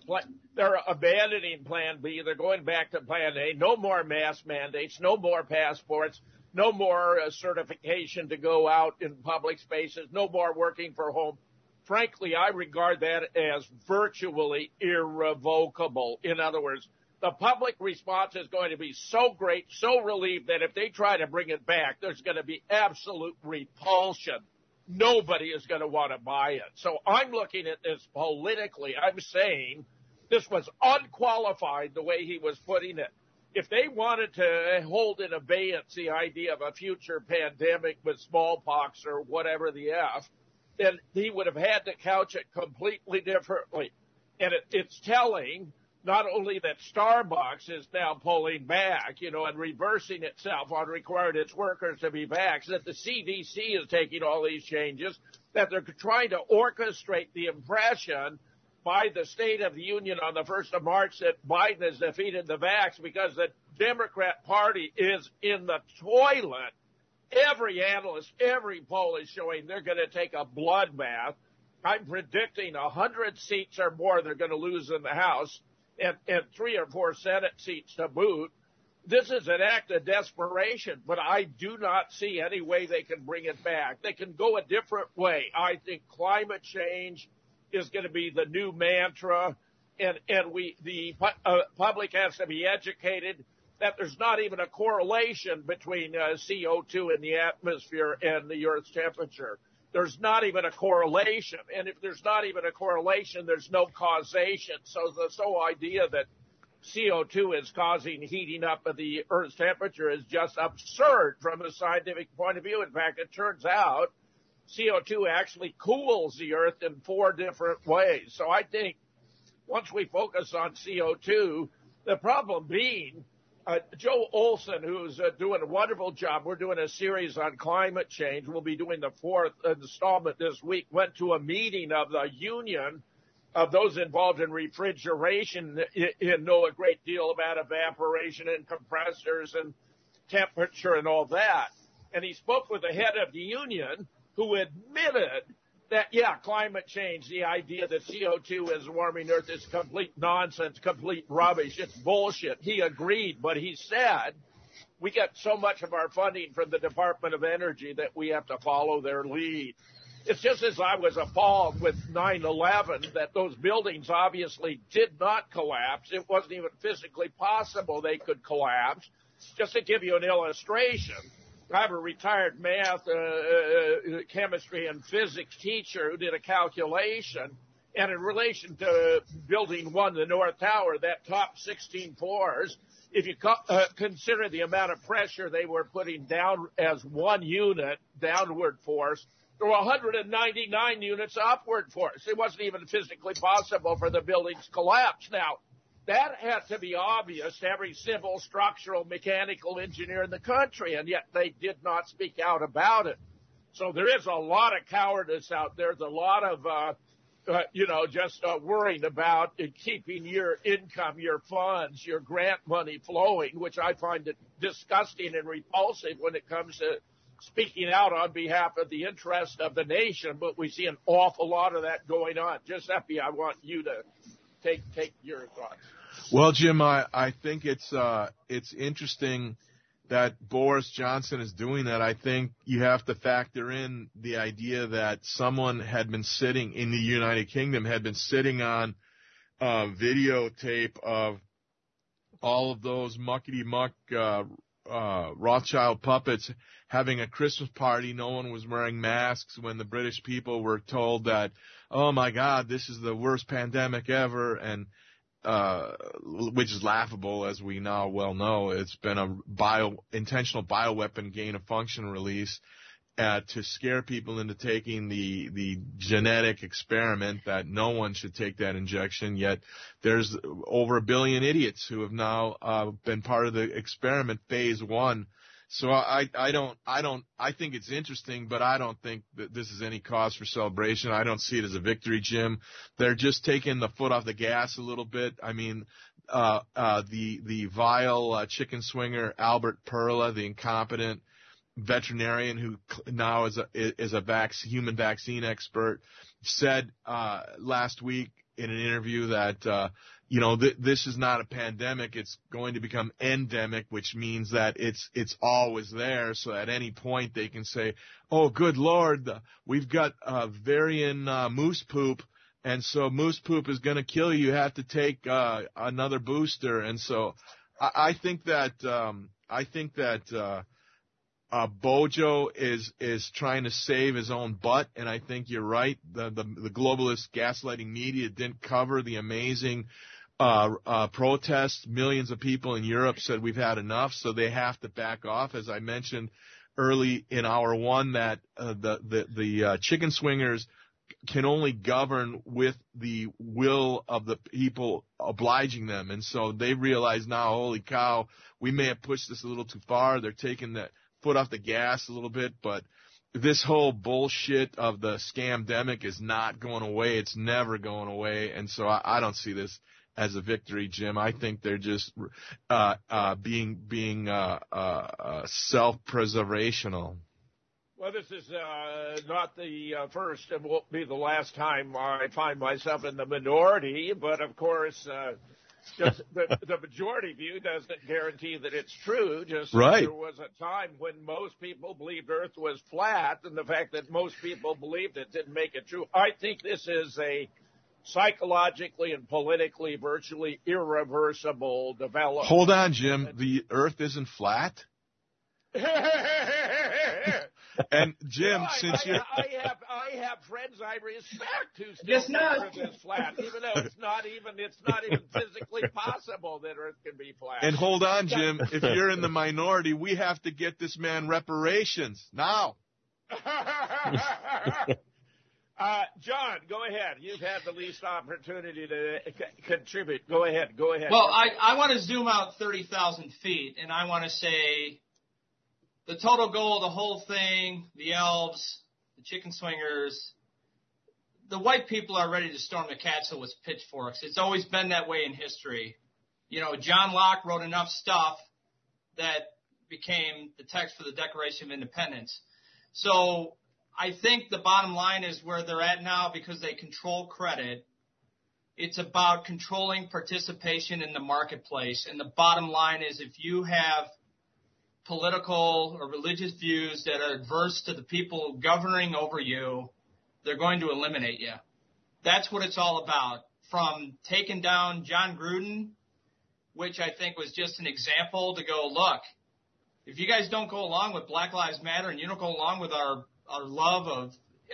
abandoning Plan B. They're going back to Plan A. No more mask mandates, no more passports, no more certification to go out in public spaces, no more working from home. Frankly, I regard that as virtually irrevocable. In other words, the public response is going to be so great, so relieved that if they try to bring it back, there's going to be absolute repulsion. Nobody is going to want to buy it. So I'm looking at this politically. I'm saying this was unqualified the way he was putting it. If they wanted to hold in abeyance the idea of a future pandemic with smallpox or whatever the F, then he would have had to couch it completely differently. And it's telling not only that Starbucks is now pulling back, and reversing itself on requiring its workers to be vaxxed, that the CDC is taking all these changes, that they're trying to orchestrate the impression by the State of the Union on the 1st of March that Biden has defeated the vax because the Democrat Party is in the toilet. Every analyst, every poll is showing they're going to take a bloodbath. I'm predicting 100 seats or more they're going to lose in the House and 3 or 4 Senate seats to boot. This is an act of desperation, but I do not see any way they can bring it back. They can go a different way. I think climate change is going to be the new mantra, and the public has to be educated that there's not even a correlation between CO2 in the atmosphere and the Earth's temperature. There's not even a correlation. And if there's not even a correlation, there's no causation. So the whole idea that CO2 is causing heating up of the Earth's temperature is just absurd from a scientific point of view. In fact, it turns out CO2 actually cools the Earth in 4 different ways. So I think once we focus on CO2, the problem being Joe Olson, who's doing a wonderful job. We're doing a series on climate change. We'll be doing the 4th installment this week. Went to a meeting of the union of those involved in refrigeration and know a great deal about evaporation and compressors and temperature and all that. And he spoke with the head of the union who admitted that, climate change, the idea that CO2 is warming Earth is complete nonsense, complete rubbish. It's bullshit. He agreed, but he said we get so much of our funding from the Department of Energy that we have to follow their lead. It's just as I was appalled with 9/11 that those buildings obviously did not collapse. It wasn't even physically possible they could collapse. Just to give you an illustration, I have a retired math, chemistry, and physics teacher who did a calculation, and in relation to Building 1, the North Tower, that top 16 floors, if you consider the amount of pressure they were putting down as one unit, downward force, there were 199 units upward force. It wasn't even physically possible for the buildings to collapse. Now, that had to be obvious to every civil, structural, mechanical engineer in the country, and yet they did not speak out about it. So there is a lot of cowardice out there. There's a lot of, just worrying about keeping your income, your funds, your grant money flowing, which I find it disgusting and repulsive when it comes to speaking out on behalf of the interest of the nation. But we see an awful lot of that going on. Giuseppe, I want you to take your thoughts. Well, Jim, I think it's interesting that Boris Johnson is doing that. I think you have to factor in the idea that someone had been sitting in the United Kingdom, had been sitting on videotape of all of those muckety-muck Rothschild puppets having a Christmas party. No one was wearing masks when the British people were told that, oh my God, this is the worst pandemic ever, and which is laughable, as we now well know. It's been a intentional bioweapon gain-of-function release to scare people into taking the genetic experiment that no one should take that injection. Yet there's over 1 billion idiots who have now been part of the experiment phase 1. So I think it's interesting, but I don't think that this is any cause for celebration. I don't see it as a victory, Jim. They're just taking the foot off the gas a little bit. I mean, the vile chicken swinger Albert Perla, the incompetent veterinarian who now is a human vaccine expert, said last week in an interview that this is not a pandemic. It's going to become endemic, which means that it's always there. So at any point they can say, "Oh, good Lord, we've got variant moose poop, and so moose poop is going to kill you. You have to take another booster." And so I think that Bojo is trying to save his own butt, and I think you're right. The globalist gaslighting media didn't cover the amazing protests. Millions of people in Europe said we've had enough, so they have to back off. As I mentioned early in hour one, that the chicken swingers can only govern with the will of the people obliging them, and so they realize now, holy cow, we may have pushed this a little too far. They're taking that foot off the gas a little bit, but this whole bullshit of the scamdemic is not going away. It's never going away, and so I don't see this as a victory, Jim. I think they're just being self-preservational. Well, this is not the first and won't be the last time I find myself in the minority, but of course, just the majority view doesn't guarantee that it's true. Just right. There was a time when most people believed Earth was flat, and the fact that most people believed it didn't make it true. I think this is a psychologically and politically virtually irreversible development. Hold on, Jim. The Earth isn't flat? And Jim, since I have friends I respect who still think Earth is flat, even though it's not even physically possible that Earth can be flat. And hold on, Jim, if you're in the minority, we have to get this man reparations now. John, go ahead. You've had the least opportunity to contribute. Go ahead. Well, I want to zoom out 30,000 feet, and I want to say the total goal of the whole thing, the elves, the chicken swingers, the white people are ready to storm the castle with pitchforks. It's always been that way in history. John Locke wrote enough stuff that became the text for the Declaration of Independence. So I think the bottom line is where they're at now because they control credit. It's about controlling participation in the marketplace. And the bottom line is if you have political or religious views that are adverse to the people governing over you, they're going to eliminate you. That's what it's all about. From taking down John Gruden, which I think was just an example to go, look, if you guys don't go along with Black Lives Matter and you don't go along with our love of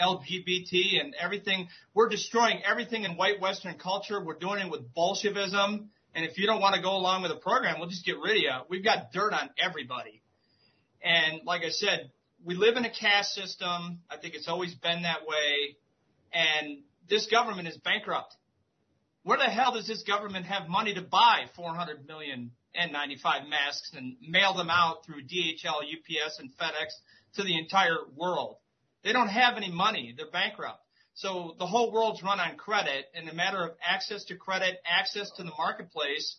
LGBT and everything, we're destroying everything in white Western culture. We're doing it with Bolshevism. And if you don't want to go along with the program, we'll just get rid of you. We've got dirt on everybody. And like I said, we live in a caste system. I think it's always been that way. And this government is bankrupt. Where the hell does this government have money to buy 400 million N95 masks and mail them out through DHL, UPS, and FedEx to the entire world? They don't have any money. They're bankrupt. So the whole world's run on credit, and the matter of access to credit, access to the marketplace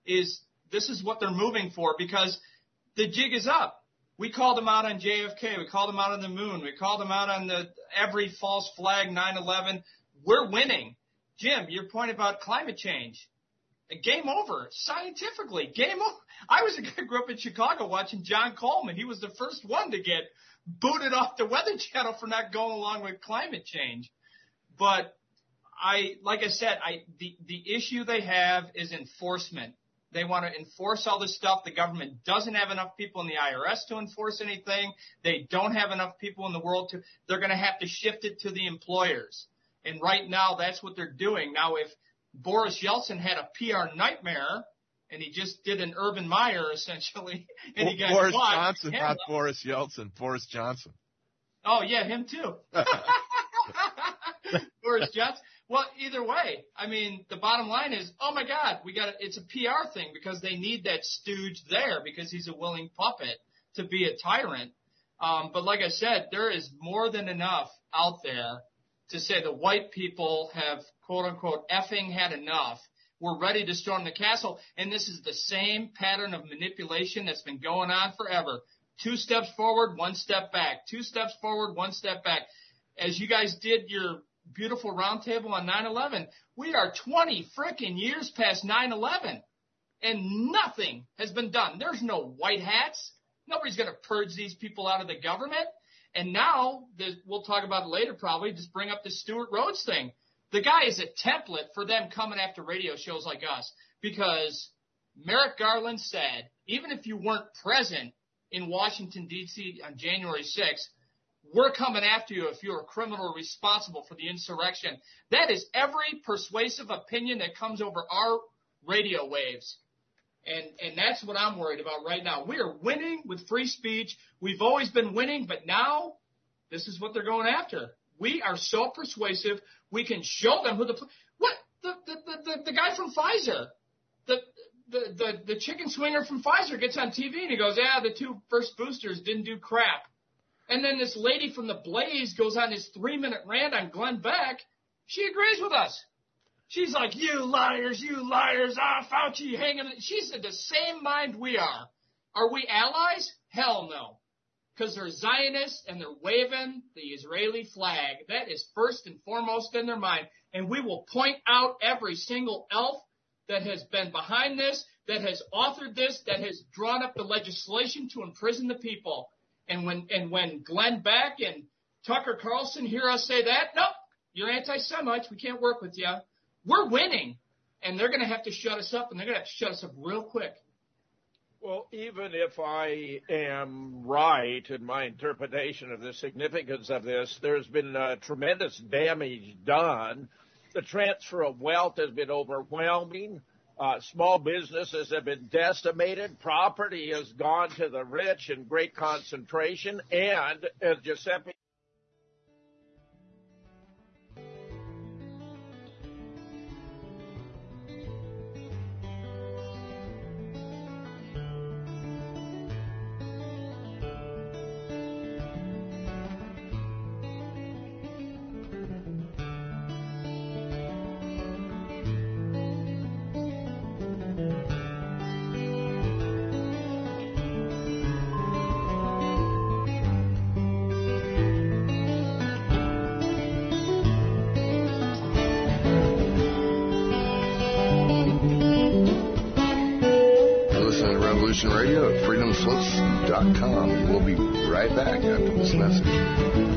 this is what they're moving for because the jig is up. We called them out on JFK. We called them out on the moon. We called them out on every false flag, 9/11. We're winning. Jim, your point about climate change. Game over. Scientifically, game over. I grew up in Chicago watching John Coleman. He was the first one to get booted off the Weather Channel for not going along with climate change. But like I said, the issue they have is enforcement. They want to enforce all this stuff. The government doesn't have enough people in the IRS to enforce anything. They don't have enough people in the world they're going to have to shift it to the employers. And right now, that's what they're doing. Now, if Boris Yeltsin had a PR nightmare and he just did an Urban Meyer, essentially, and he got Boris caught. Johnson, not Boris Yeltsin. Boris Johnson. Oh, yeah, him too. Boris Johnson. Well, either way, I mean, the bottom line is, oh my God, it's a PR thing because they need that stooge there because he's a willing puppet to be a tyrant. But like I said, there is more than enough out there to say the white people have, quote unquote, effing had enough. We're ready to storm the castle. And this is the same pattern of manipulation that's been going on forever. 2 steps forward, 1 step back. 2 steps forward, 1 step back. As you guys did your beautiful roundtable on 9/11, we are 20 frickin' years past 9/11. And nothing has been done. There's no white hats. Nobody's going to purge these people out of the government. And now, we'll talk about it later probably, just bring up the Stuart Rhodes thing. The guy is a template for them coming after radio shows like us. Because Merrick Garland said, even if you weren't present in Washington, D.C. on January 6th, we're coming after you if you're a criminal responsible for the insurrection. That is every persuasive opinion that comes over our radio waves. And that's what I'm worried about right now. We are winning with free speech. We've always been winning, but now this is what they're going after. We are so persuasive. We can show them who the guy from Pfizer, the chicken swinger from Pfizer gets on TV and he goes, the 2 first boosters didn't do crap. And then this lady from the Blaze goes on this 3-minute rant on Glenn Beck. She agrees with us. She's like, you liars, Fauci, hang him. She's in the same mind we are. Are we allies? Hell no. Because they're Zionists and they're waving the Israeli flag. That is first and foremost in their mind. And we will point out every single elf that has been behind this, that has authored this, that has drawn up the legislation to imprison the people. And when Glenn Beck and Tucker Carlson hear us say that, nope, you're anti-Semites, we can't work with you. We're winning, and they're going to have to shut us up, and they're going to have to shut us up real quick. Well, even if I am right in my interpretation of the significance of this, there's been tremendous damage done. The transfer of wealth has been overwhelming. Small businesses have been decimated. Property has gone to the rich in great concentration. And as Giuseppe Radio at freedomslips.com. We'll be right back after this message.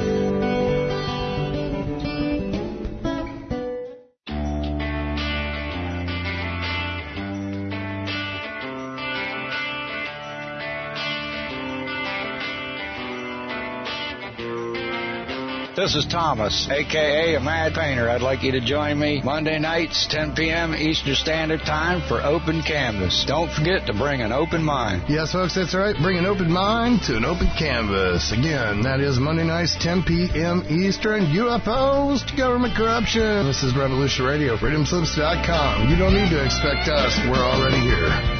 This is Thomas, a.k.a. a Mad Painter. I'd like you to join me Monday nights, 10 p.m. Eastern Standard Time for Open Canvas. Don't forget to bring an open mind. Yes, folks, that's right. Bring an open mind to an open canvas. Again, that is Monday nights, 10 p.m. Eastern. UFOs to government corruption. This is Revolution Radio, freedomslips.com. You don't need to expect us. We're already here.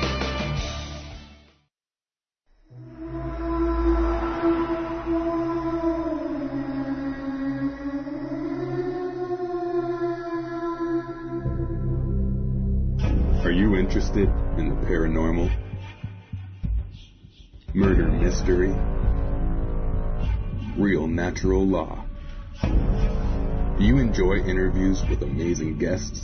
Interested in the paranormal, murder mystery, real natural law? Do you enjoy interviews with amazing guests?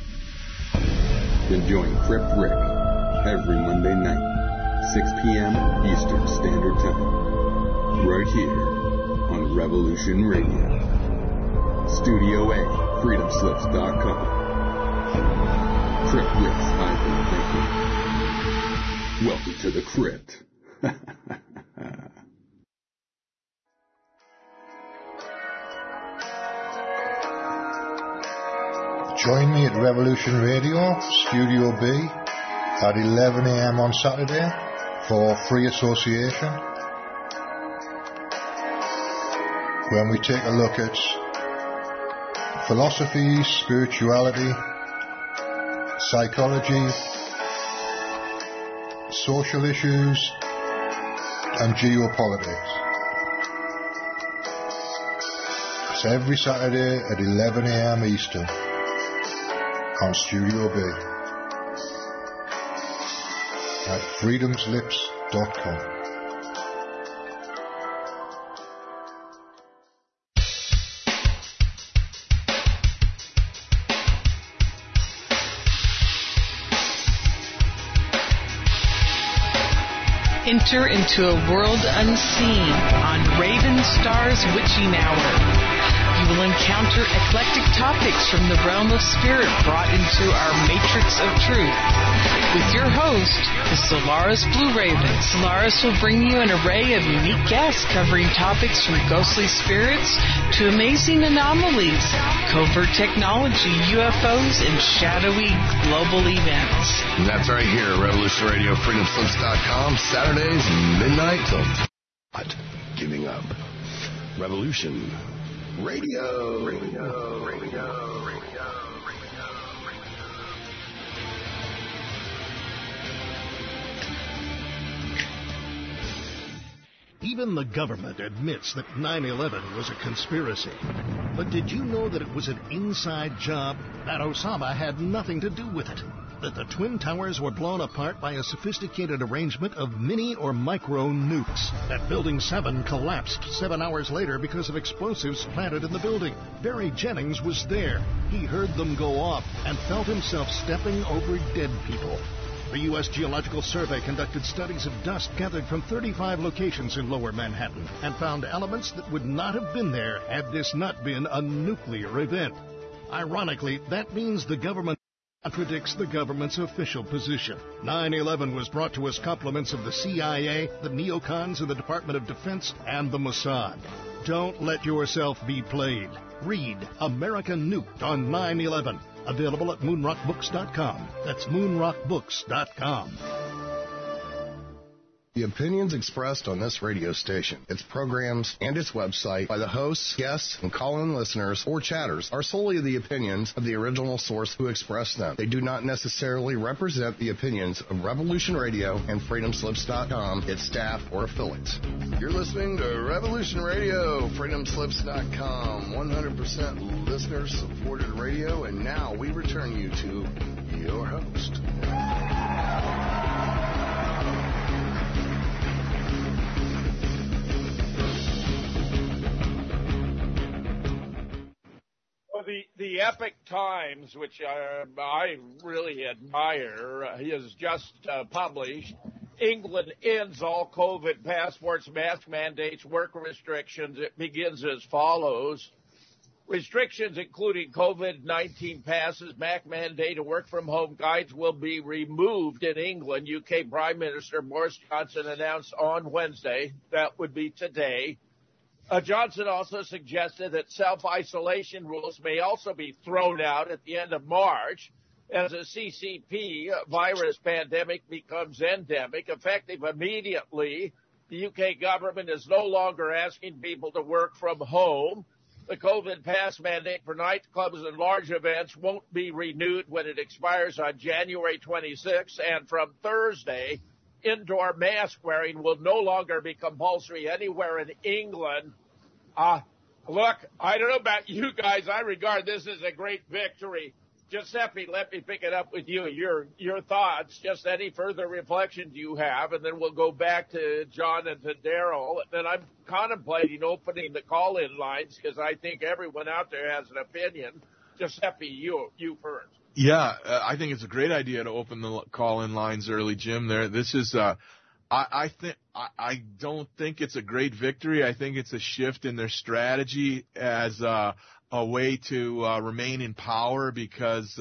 Then join Crypt Rick every Monday night, 6 p.m. Eastern Standard Time, right here on Revolution Radio. Studio A, freedomslips.com. Crypt Rick's High Thinking. Welcome to the Crypt. Join me at Revolution Radio, Studio B, at 11 a.m. on Saturday for Free Association, when we take a look at philosophy, spirituality, psychology, social issues, and geopolitics. It's every Saturday at 11 a.m. Eastern on Studio B at freedomslips.com. Enter into a world unseen on Raven Star's Witching Hour. You will encounter eclectic topics from the realm of spirit brought into our matrix of truth. With your host, the Solaris Blue Raven. Solaris will bring you an array of unique guests covering topics from ghostly spirits to amazing anomalies, covert technology, UFOs, and shadowy global events. And that's right here at Revolution Radio, freedomslips.com, Saturdays, midnight till not giving up. Revolution Radio. Even the government admits that 9/11 was a conspiracy. But did you know that it was an inside job? That Osama had nothing to do with it? That the Twin Towers were blown apart by a sophisticated arrangement of mini or micro nukes? That Building 7 collapsed 7 hours later because of explosives planted in the building? Barry Jennings was there. He heard them go off and felt himself stepping over dead people. The U.S. Geological Survey conducted studies of dust gathered from 35 locations in Lower Manhattan and found elements that would not have been there had this not been a nuclear event. Ironically, that means the government contradicts the government's official position. 9/11 was brought to us compliments of the CIA, the neocons in the Department of Defense, and the Mossad. Don't let yourself be played. Read American Nuked on 9/11. Available at moonrockbooks.com. That's moonrockbooks.com. The opinions expressed on this radio station, its programs, and its website by the hosts, guests, and call-in listeners or chatters are solely the opinions of the original source who expressed them. They do not necessarily represent the opinions of Revolution Radio and freedomslips.com, its staff, or affiliates. You're listening to Revolution Radio, freedomslips.com, 100% listener-supported radio, and now we return you to your host. The Epic Times, which I really admire, has just published, England ends all COVID passports, mask mandates, work restrictions. It begins as follows. Restrictions including COVID-19 passes, mask mandate, and work-from-home guides will be removed in England. UK Prime Minister Boris Johnson announced on Wednesday, that would be today. Johnson also suggested that self-isolation rules may also be thrown out at the end of March as a CCP virus pandemic becomes endemic. Effective immediately, the UK government is no longer asking people to work from home. The COVID pass mandate for nightclubs and large events won't be renewed when it expires on January 26th, and from Thursday, indoor mask wearing will no longer be compulsory anywhere in England. Look, I don't know about you guys. I regard this as a great victory. Giuseppe, let me pick it up with you. Your thoughts, just any further reflections you have, and then we'll go back to John and to Daryl. And then I'm contemplating opening the call-in lines because I think everyone out there has an opinion. Giuseppe, you first. Yeah, I think it's a great idea to open the call-in lines early, Jim. This is, I don't think it's a great victory. I think it's a shift in their strategy as a way to remain in power because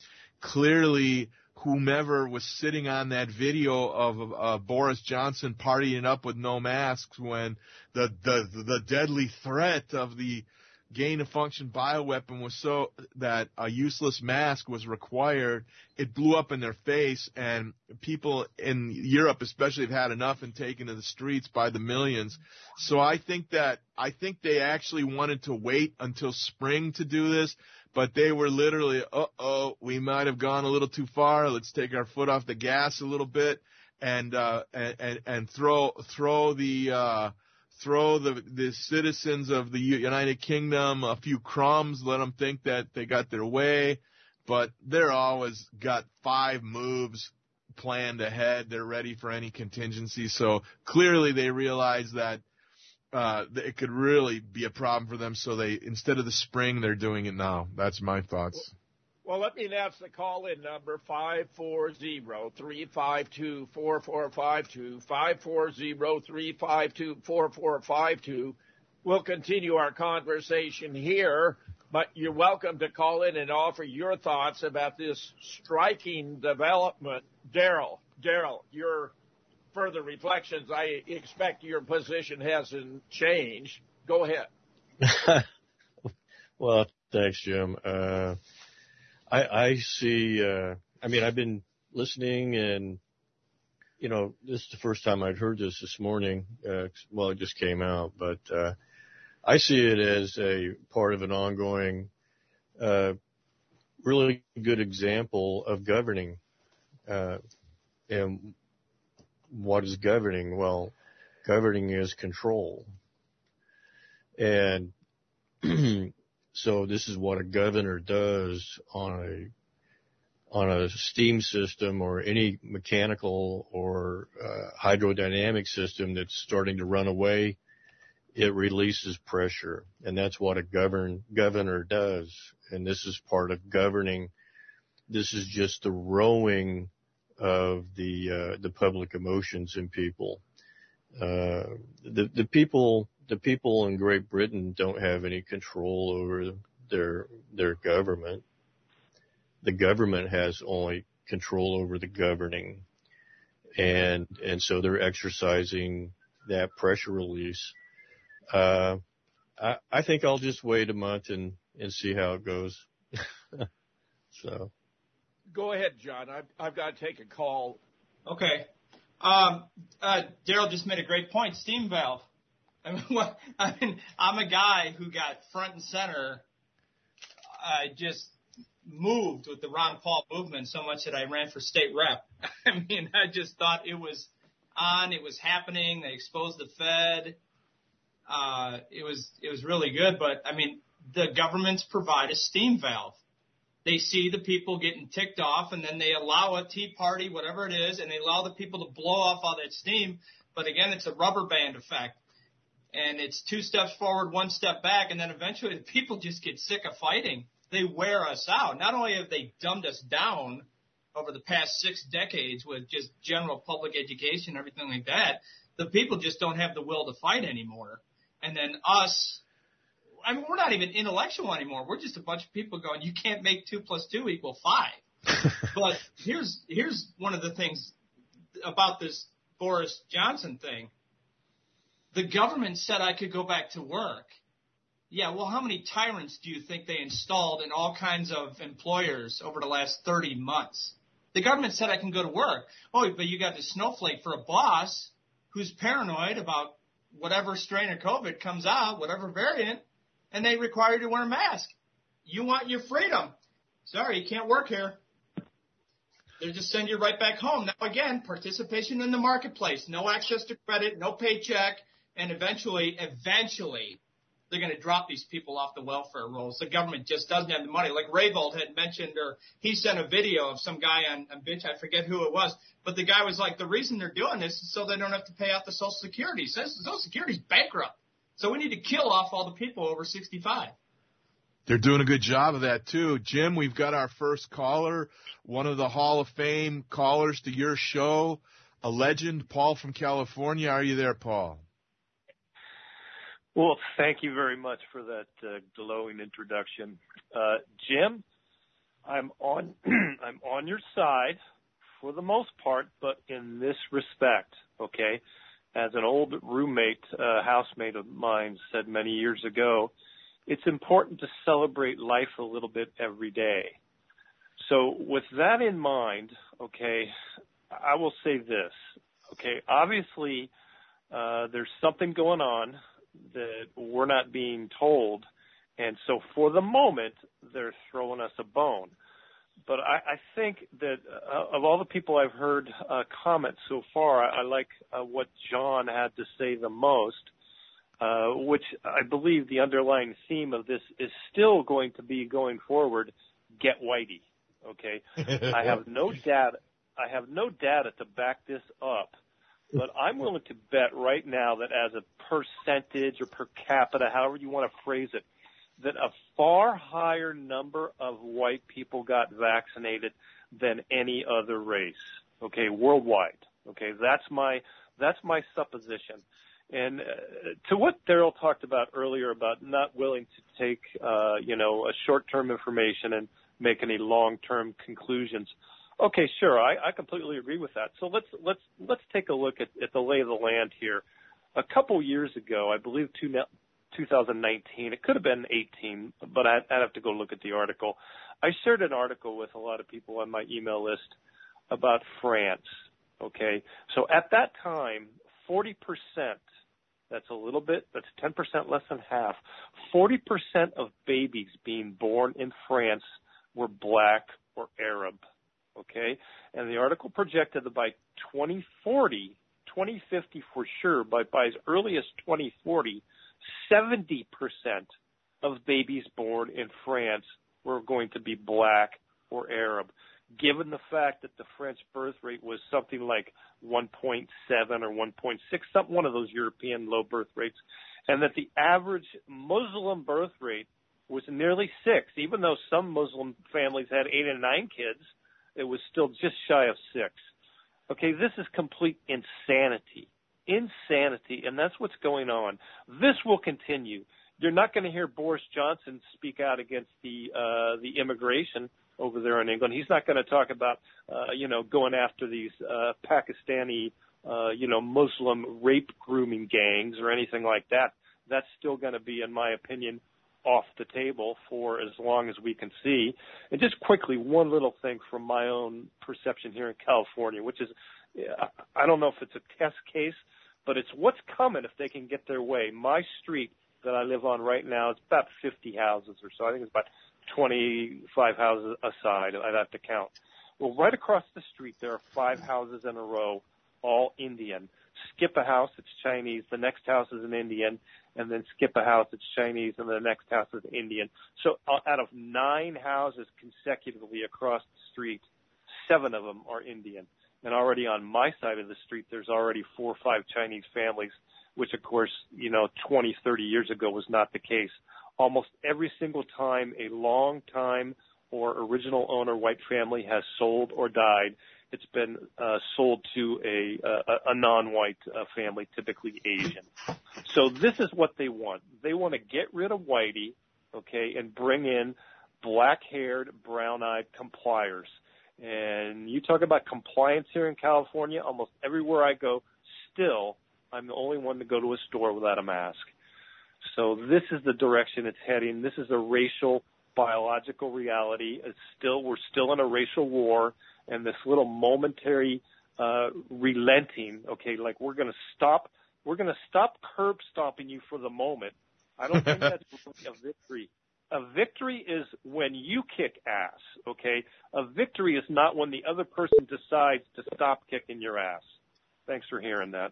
clearly whomever was sitting on that video of Boris Johnson partying up with no masks when the deadly threat of the gain-of-function bioweapon was so that a useless mask was required, it blew up in their face, and people in Europe especially have had enough and taken to the streets by the millions. So I think they actually wanted to wait until spring to do this, but they were literally, we might have gone a little too far, let's take our foot off the gas a little bit. and throw the citizens of the United Kingdom a few crumbs, let them think that they got their way, but they're always got 5 moves planned ahead. They're ready for any contingency. So clearly they realize that it could really be a problem for them. So they, instead of the spring, they're doing it now. That's my thoughts. Well, let me announce the call-in number, 540-352-4452, 540-352-4452. We'll continue our conversation here, but you're welcome to call in and offer your thoughts about this striking development. Daryl, your further reflections, I expect your position hasn't changed. Go ahead. Well, thanks, Jim. I see, I've been listening and, this is the first time I'd heard this morning. It just came out, but, I see it as a part of an ongoing, really good example of governing. And what is governing? Well, governing is control. And, so this is what a governor does on a steam system or any mechanical or hydrodynamic system that's starting to run away. It releases pressure, and that's what a governor does. And this is part of governing. This is just the rowing of the public emotions in people. The people in Great Britain don't have any control over their government. The government has only control over the governing. And so they're exercising that pressure release. I think I'll just wait a month and see how it goes. So. Go ahead, John. I've got to take a call. Okay. Daryl just made a great point. Steam valve. I'm a guy who got front and center, just moved with the Ron Paul movement so much that I ran for state rep. I just thought it was on, it was happening. They exposed the Fed. It was really good, but the governments provide a steam valve. They see the people getting ticked off, and then they allow a tea party, whatever it is, and they allow the people to blow off all that steam. But again, it's a rubber band effect. And it's 2 steps forward, 1 step back, and then eventually the people just get sick of fighting. They wear us out. Not only have they dumbed us down over the past 6 decades with just general public education and everything like that, the people just don't have the will to fight anymore. And then us, we're not even intellectual anymore. We're just a bunch of people going, you can't make 2 + 2 = 5. But here's one of the things about this Boris Johnson thing. The government said I could go back to work. Yeah, well, how many tyrants do you think they installed in all kinds of employers over the last 30 months? The government said I can go to work. Oh, but you got the snowflake for a boss who's paranoid about whatever strain of COVID comes out, whatever variant, and they require you to wear a mask. You want your freedom. Sorry, you can't work here. They'll just send you right back home. Now, again, participation in the marketplace, no access to credit, no paycheck, and eventually, they're going to drop these people off the welfare rolls. The government just doesn't have the money. Like Raybold had mentioned, or he sent a video of some guy on Bitch, I forget who it was, but the guy was like, the reason they're doing this is so they don't have to pay out the Social Security. He says Social Security's bankrupt. So we need to kill off all the people over 65. They're doing a good job of that, too. Jim, we've got our first caller, one of the Hall of Fame callers to your show, a legend, Paul from California. Are you there, Paul? Well, thank you very much for that glowing introduction. Jim, I'm on I'm on your side for the most part, but in this respect, okay? As an old roommate, housemate of mine said many years ago, it's important to celebrate life a little bit every day. So with that in mind, okay, I will say this, okay? Obviously, there's something going on that we're not being told, and so for the moment, they're throwing us a bone. But I think that of all the people I've heard comment so far, I like what John had to say the most, which I believe the underlying theme of this is still going to be going forward, get whitey. Okay, I have no data. I have no data to back this up, but I'm willing to bet right now that as a percentage or per capita, however you want to phrase it, that a far higher number of white people got vaccinated than any other race, okay, worldwide. Okay, that's my supposition. And to what Daryl talked about earlier about not willing to take, a short-term information and make any long-term conclusions. Okay, sure, I completely agree with that. So let's take a look at the lay of the land here. A couple years ago, I believe 2019, it could have been 18, but I'd have to go look at the article. I shared an article with a lot of people on my email list about France. Okay, so at that time, 40%. That's 10% less than half. 40% of babies being born in France were black or Arab, okay? And the article projected that by 2050 for sure, but by as early as 2040, 70% of babies born in France were going to be black or Arab, given the fact that the French birth rate was something like 1.7 or 1.6, one of those European low birth rates, and that the average Muslim birth rate was nearly 6. Even though some Muslim families had 8 and 9 kids, it was still just shy of 6. Okay, this is complete insanity. Insanity, and that's what's going on. This will continue. You're not going to hear Boris Johnson speak out against the immigration over there in England. He's not going to talk about, going after these Pakistani, Muslim rape grooming gangs or anything like that. That's still going to be, in my opinion, off the table for as long as we can see. And just quickly, one little thing from my own perception here in California, which is, I don't know if it's a test case, but it's what's coming if they can get their way. My street that I live on right now, it's about 50 houses or so. I think it's about 25 houses aside. I'd have to count. Well, right across the street, there are 5 houses in a row, all Indian. Skip a house, it's Chinese. The next house is an Indian. And then skip a house, it's Chinese. And the next house is Indian. So out of 9 houses consecutively across the street, 7 of them are Indian. And already on my side of the street, there's already 4 or 5 Chinese families, which, of course, 20, 30 years ago was not the case. Almost every single time a long-time or original owner white family has sold or died, it's been sold to a non-white family, typically Asian. So this is what they want. They want to get rid of whitey, okay, and bring in black-haired, brown-eyed compliers. And you talk about compliance here in California, almost everywhere I go, still, I'm the only one to go to a store without a mask. So this is the direction it's heading. This is a racial, biological reality. We're still in a racial war, and this little momentary relenting, okay, like we're going to stop curb stomping you for the moment. I don't think that's really a victory. A victory is when you kick ass, okay? A victory is not when the other person decides to stop kicking your ass. Thanks for hearing that.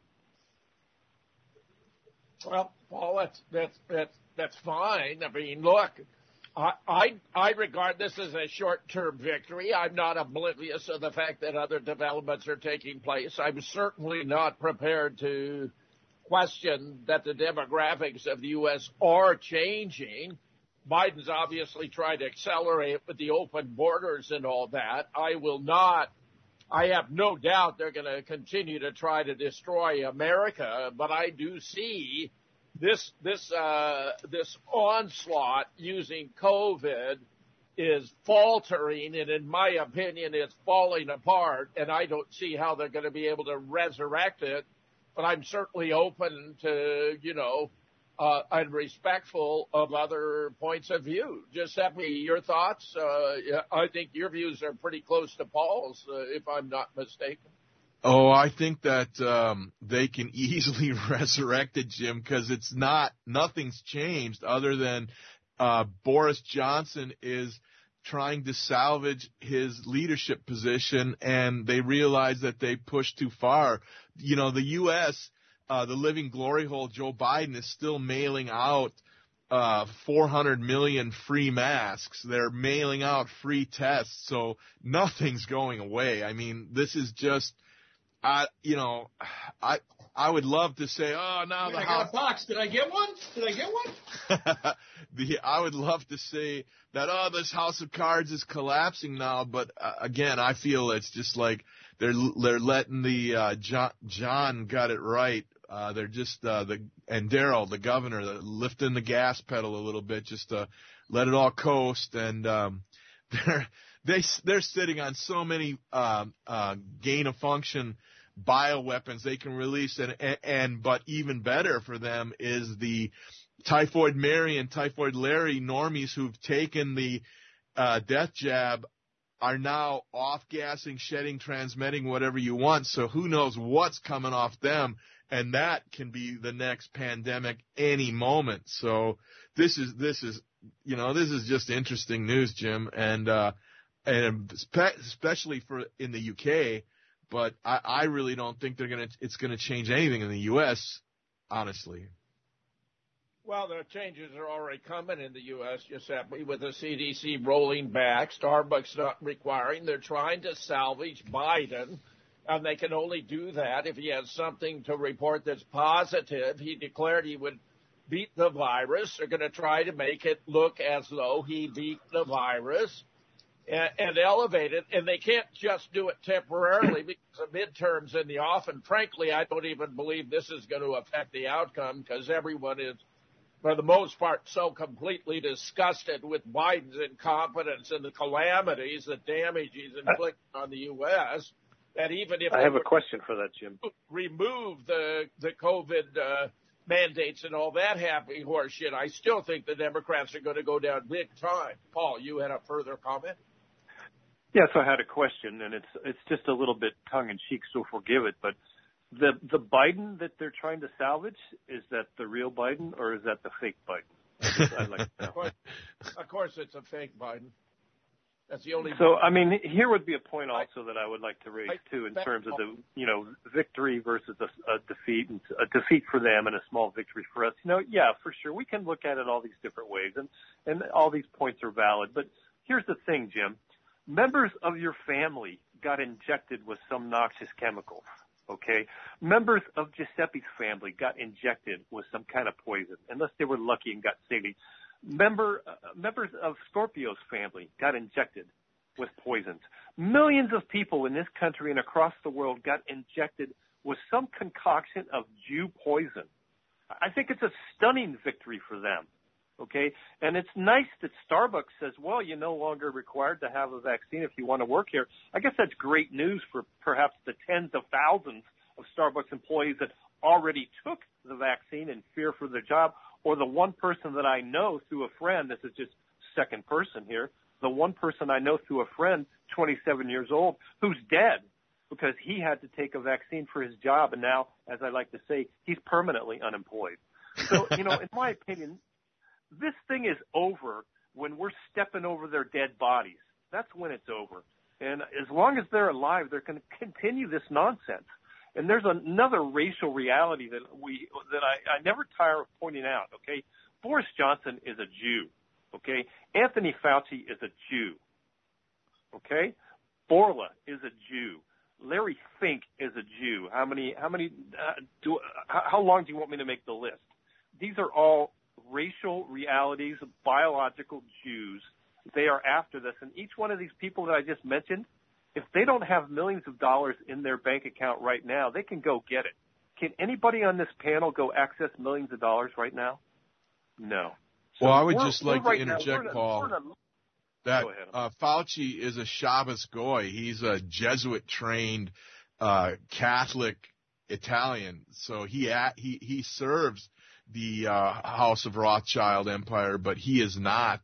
Well, Paul, that's fine. I mean, look, I regard this as a short-term victory. I'm not oblivious of the fact that other developments are taking place. I'm certainly not prepared to question that the demographics of the U.S. are changing. Biden's obviously trying to accelerate with the open borders and all that. I have no doubt they're going to continue to try to destroy America, but I do see this onslaught using COVID is faltering, and in my opinion, it's falling apart, and I don't see how they're going to be able to resurrect it, but I'm certainly open to, and respectful of other points of view. Giuseppe, your thoughts? I think your views are pretty close to Paul's, if I'm not mistaken. Oh, I think that they can easily resurrect it, Jim, because nothing's changed other than Boris Johnson is trying to salvage his leadership position, and they realize that they pushed too far. You know, the U.S., the living glory hole, Joe Biden, is still mailing out 400 million free masks. They're mailing out free tests, so nothing's going away. I mean, this is just, I would love to say, oh, now the I got a box. Did I get one? I would love to say that, oh, this house of cards is collapsing now, but again, I feel it's just like they're letting the John got it right. They're just and Darrell, the governor, lifting the gas pedal a little bit just to let it all coast, and they're sitting on so many gain of function bioweapons they can release, but even better for them is the Typhoid Mary and Typhoid Larry normies who've taken the death jab are now off-gassing, shedding, transmitting, whatever you want. So who knows what's coming off them, and that can be the next pandemic any moment. So this is just interesting news, Jim, and especially for in the UK. But I really don't think it's gonna change anything in the U.S. honestly. Well, the changes are already coming in the U.S., Giuseppe, with the CDC rolling back, Starbucks not requiring. They're trying to salvage Biden, and they can only do that if he has something to report that's positive. He declared he would beat the virus. They're going to try to make it look as though he beat the virus and elevate it, and they can't just do it temporarily because of midterms in the off. And frankly, I don't even believe this is going to affect the outcome because everyone is, for the most part, so completely disgusted with Biden's incompetence and the calamities, the damage he's inflicted on the U.S., that even if I have a question for that, Jim. Remove the COVID mandates and all that happy horse shit, I still think the Democrats are going to go down big time. Paul, you had a further comment? Yes, I had a question, and it's just a little bit tongue-in-cheek, so forgive it, but the Biden that they're trying to salvage, is that the real Biden or is that the fake Biden? I'd like to know. Of course it's a fake Biden. That's the only. So, I mean, here would be a point also that I would like to raise, too, in terms of the, victory versus a defeat, and a defeat for them and a small victory for us. Yeah, for sure. We can look at it all these different ways, and all these points are valid. But here's the thing, Jim. Members of your family got injected with some noxious chemicals. Okay, members of Giuseppe's family got injected with some kind of poison, unless they were lucky and got saline. Members of Scorpio's family got injected with poisons. Millions of people in this country and across the world got injected with some concoction of Jew poison. I think it's a stunning victory for them. Okay, and it's nice that Starbucks says, well, you're no longer required to have a vaccine if you want to work here. I guess that's great news for perhaps the tens of thousands of Starbucks employees that already took the vaccine in fear for their job, or the one person that I know through a friend, this is just second person here, the one person I know through a friend, 27 years old, who's dead because he had to take a vaccine for his job, and now, as I like to say, he's permanently unemployed. So, in my opinion, this thing is over when we're stepping over their dead bodies. That's when it's over. And as long as they're alive, they're going to continue this nonsense. And there's another racial reality that I never tire of pointing out, okay? Boris Johnson is a Jew, okay? Anthony Fauci is a Jew, okay? Borla is a Jew. Larry Fink is a Jew. How long do you want me to make the list? These are all racial realities of biological Jews. They are after this. And each one of these people that I just mentioned, if they don't have millions of dollars in their bank account right now, they can go get it. Can anybody on this panel go access millions of dollars right now? No. So well, I would just like to interject, Paul, that Fauci is a Shabbos goy. He's a Jesuit-trained Catholic Italian. So he serves the House of Rothschild empire, but he is not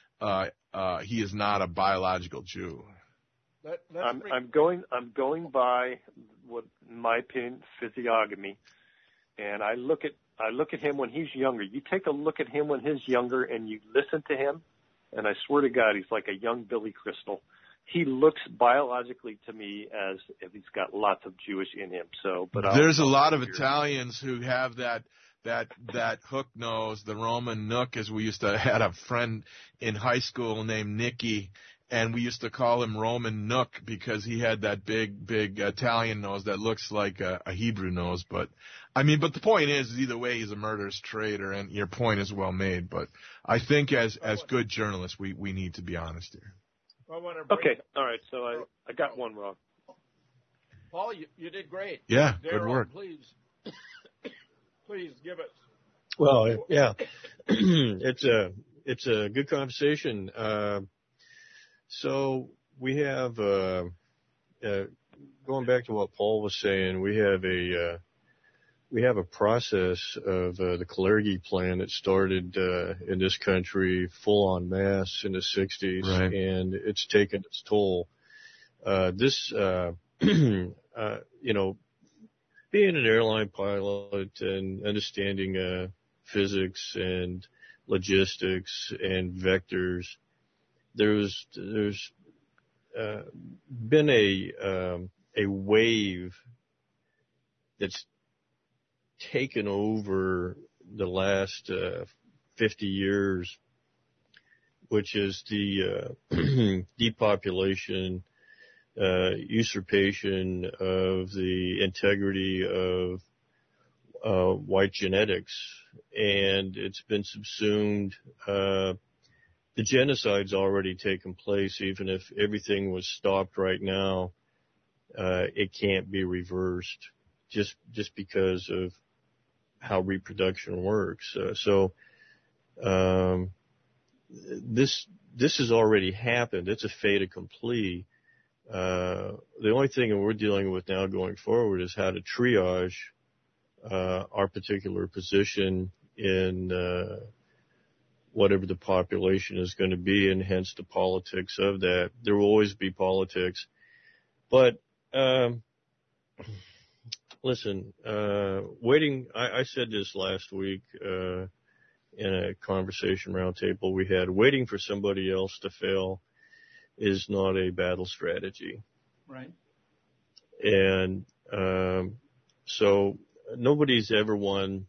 a biological Jew. I'm going by what, in my opinion, physiognomy, and I look at him when he's younger. You take a look at him when he's younger, and you listen to him, and I swear to God, he's like a young Billy Crystal. He looks biologically to me as if he's got lots of Jewish in him. So, but there's a lot of Italians who have that hook nose, the Roman nook, as we used to had a friend in high school named Nicky, and we used to call him Roman Nook because he had that big Italian nose that looks like a Hebrew nose. But the point is, either way, he's a murderous traitor, and your point is well made. But I think as good journalists, we need to be honest here. Okay, all right. So I got one wrong. Paul, you did great. Yeah, Darryl, good work. Please give it. Well, yeah, it's a good conversation. So we have going back to what Paul was saying. We have a process of the Kalergi plan that started in this country full en masse in the 60s, right. And it's taken its toll. Being an airline pilot and understanding physics and logistics and vectors, there's been a wave that's taken over the last 50 years, which is the depopulation, usurpation of the integrity of white genetics, and it's been subsumed. The genocide's already taken place. Even if everything was stopped right now, it can't be reversed just because of how reproduction works. This has already happened. It's a fait accompli. The only thing that we're dealing with now going forward is how to triage our particular position in whatever the population is going to be, and hence the politics of that. There will always be politics. But listen, waiting, I said this last week in a conversation roundtable we had, waiting for somebody else to fail is not a battle strategy. Right. And so nobody's ever won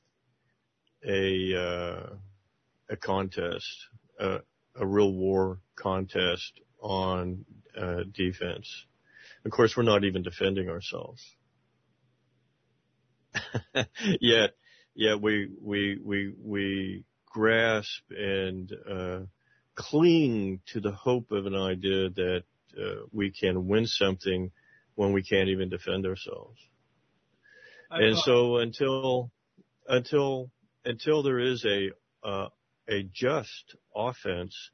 a contest, a real war contest on defense. Of course, we're not even defending ourselves. Yet we grasp and cling to the hope of an idea that we can win something when we can't even defend ourselves. And so until there is a just offense,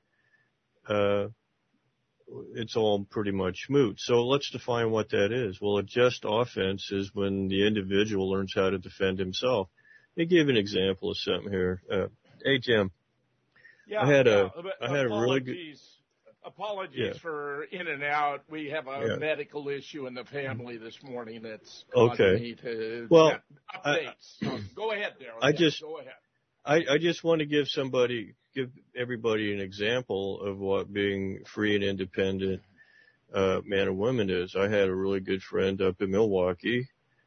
it's all pretty much moot. So let's define what that is. Well, a just offense is when the individual learns how to defend himself. Let me give an example of something here. Hey, Jim. Yeah, I had a really good. Apologies for in and out. We have a medical issue in the family this morning that's causing me to get updates. Go ahead, Darryl. Go ahead. I just want to give everybody an example of what being free and independent man or woman is. I had a really good friend up in Milwaukee,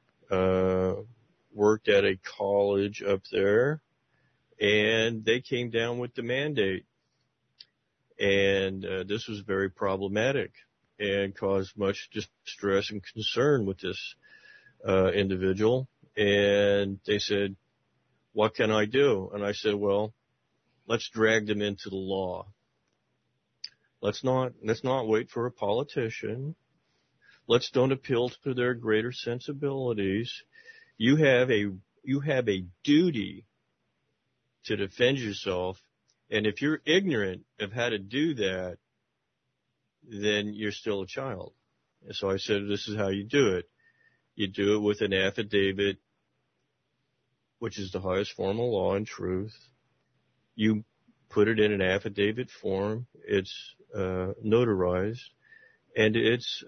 worked at a college up there, and they came down with the mandate. And this was very problematic and caused much distress and concern with this individual. And they said, what can I do? And I said, well, let's drag them into the law. Let's not wait for a politician. Let's don't appeal to their greater sensibilities. You have a duty to defend yourself. And if you're ignorant of how to do that, then you're still a child. And so I said, this is how you do it. You do it with an affidavit, which is the highest form of law and truth. You put it in an affidavit form. It's notarized, and it's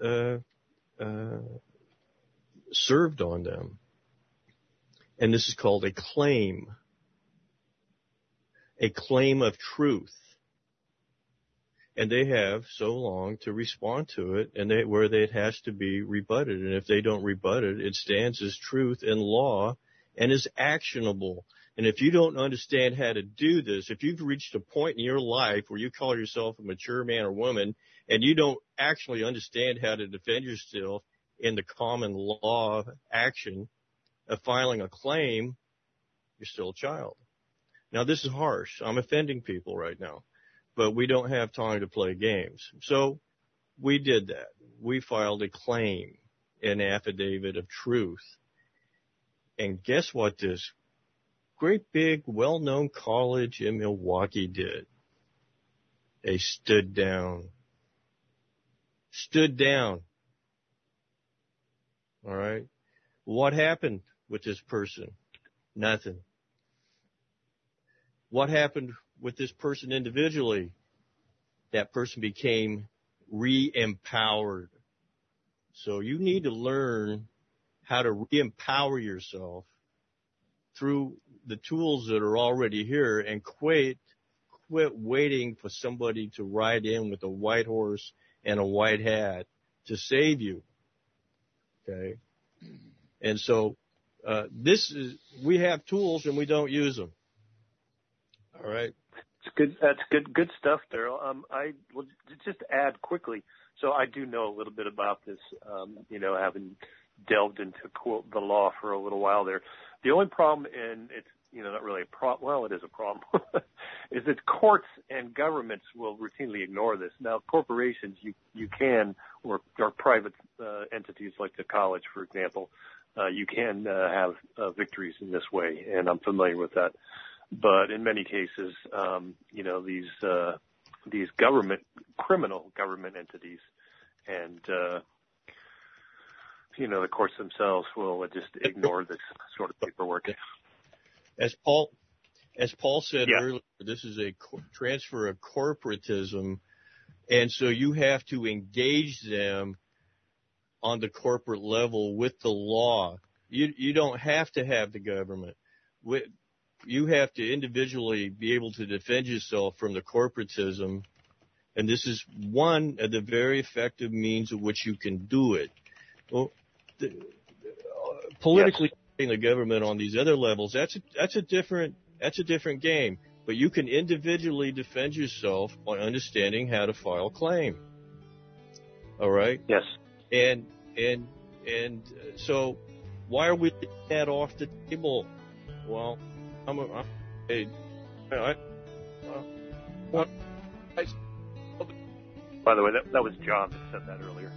served on them. And this is called a claim of truth. And they have so long to respond to it, and where it has to be rebutted. And if they don't rebut it, it stands as truth in law and is actionable. And if you don't understand how to do this, if you've reached a point in your life where you call yourself a mature man or woman, and you don't actually understand how to defend yourself in the common law action of filing a claim, you're still a child. Now, this is harsh. I'm offending people right now. But we don't have time to play games. So we did that. We filed a claim, an affidavit of truth. And guess what this great big well-known college in Milwaukee did? They stood down. Stood down. All right? What happened with this person? Nothing. What happened with this person individually? That person became re-empowered. So you need to learn how to re-empower yourself through the tools that are already here, and quit waiting for somebody to ride in with a white horse and a white hat to save you. Okay? And so we have tools and we don't use them. All right. It's good. That's good stuff, Daryl. I will just add quickly. So I do know a little bit about this, having delved into the law for a little while there. The only problem, and it's, not really a problem, well, it is a problem, is that courts and governments will routinely ignore this. Now, corporations, you can, or private entities like the college, for example, you can have victories in this way, and I'm familiar with that. But in many cases, these criminal government entities, and the courts themselves will just ignore this sort of paperwork. As Paul said earlier, this is a transfer of corporatism, and so you have to engage them on the corporate level with the law. You don't have to have the government. You have to individually be able to defend yourself from the corporatism, and this is one of the very effective means of which you can do it. Well, politically, the government on these other levels, that's a different game. But you can individually defend yourself by understanding how to file a claim. All right? Yes. And so why are we taking that off the table? Well, by the way, that was John that said that earlier.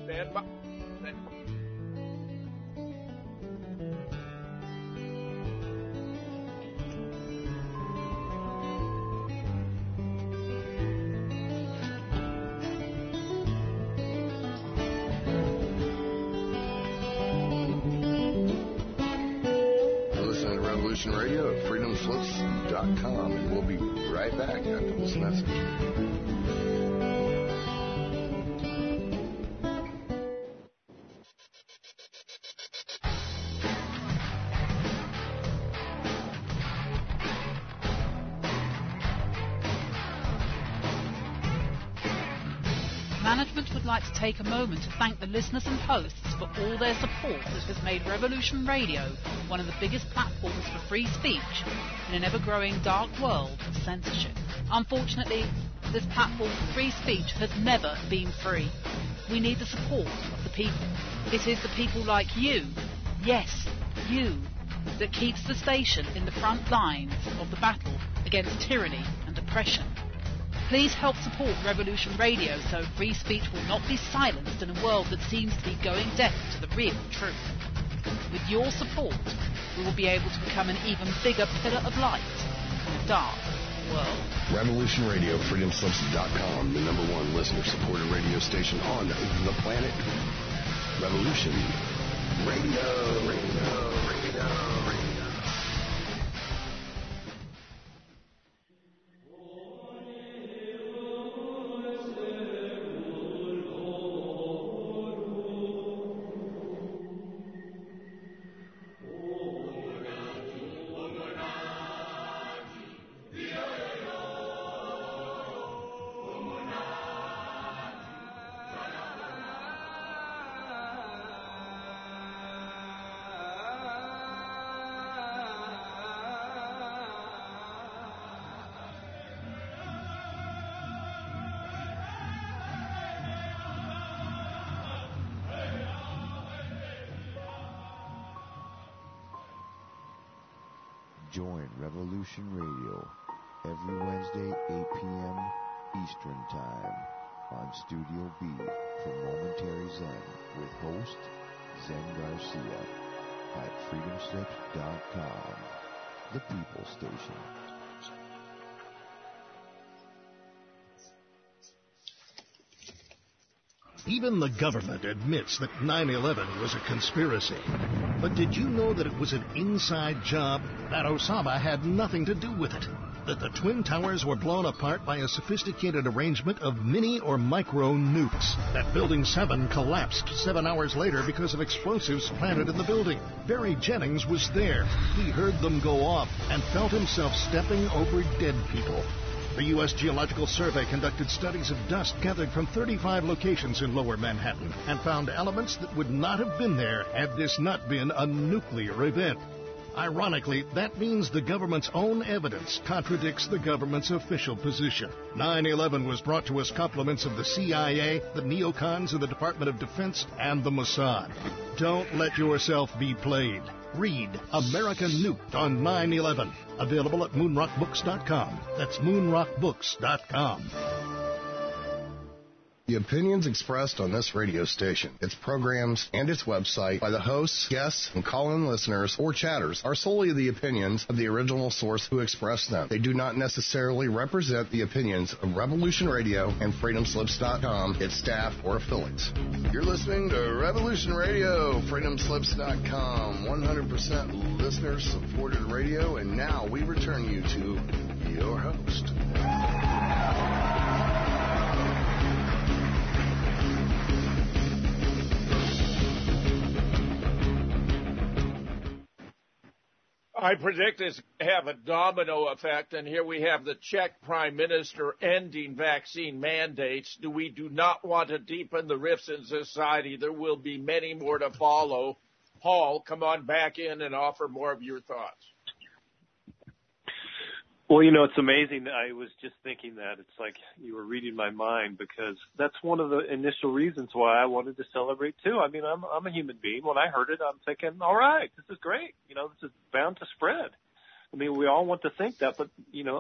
Radio at freedomslips.com, and we'll be right back after this message. Management would like to take a moment to thank the listeners and hosts for all their support that has made Revolution Radio one of the biggest platforms for free speech in an ever-growing dark world of censorship. Unfortunately, this platform for free speech has never been free. We need the support of the people. It is the people like you, yes, you, that keeps the station in the front lines of the battle against tyranny and oppression. Please help support Revolution Radio so free speech will not be silenced in a world that seems to be going deaf to the real truth. With your support, we will be able to become an even bigger pillar of light in a dark world. Revolution Radio, freedomslips.com, the #1 listener-supported radio station on the planet. Revolution Radio. Join Revolution Radio every Wednesday, 8 p.m. Eastern Time on Studio B for Momentary Zen with host Zen Garcia at freedomslips.com, the People Station. Even the government admits that 9/11 was a conspiracy. But did you know that it was an inside job? That Osama had nothing to do with it? That the Twin Towers were blown apart by a sophisticated arrangement of mini or micro nukes? That Building 7 collapsed 7 hours later because of explosives planted in the building? Barry Jennings was there. He heard them go off and felt himself stepping over dead people. The U.S. Geological Survey conducted studies of dust gathered from 35 locations in Lower Manhattan and found elements that would not have been there had this not been a nuclear event. Ironically, that means the government's own evidence contradicts the government's official position. 9/11 was brought to us compliments of the CIA, the neocons of the Department of Defense, and the Mossad. Don't let yourself be played. Read America Nuked on 9/11. Available at moonrockbooks.com. That's moonrockbooks.com. The opinions expressed on this radio station, its programs, and its website by the hosts, guests, and call-in listeners or chatters are solely the opinions of the original source who expressed them. They do not necessarily represent the opinions of Revolution Radio and freedomslips.com, its staff, or affiliates. You're listening to Revolution Radio, freedomslips.com, 100% listener-supported radio, and now we return you to your host. I predict this will have a domino effect, and here we have the Czech Prime Minister ending vaccine mandates. We do not want to deepen the rifts in society. There will be many more to follow. Paul, come on back in and offer more of your thoughts. Well, you know, it's amazing. I was just thinking that. It's like you were reading my mind, because that's one of the initial reasons why I wanted to celebrate, too. I mean, I'm a human being. When I heard it, I'm thinking, all right, this is great. You know, this is bound to spread. I mean, we all want to think that, but, you know,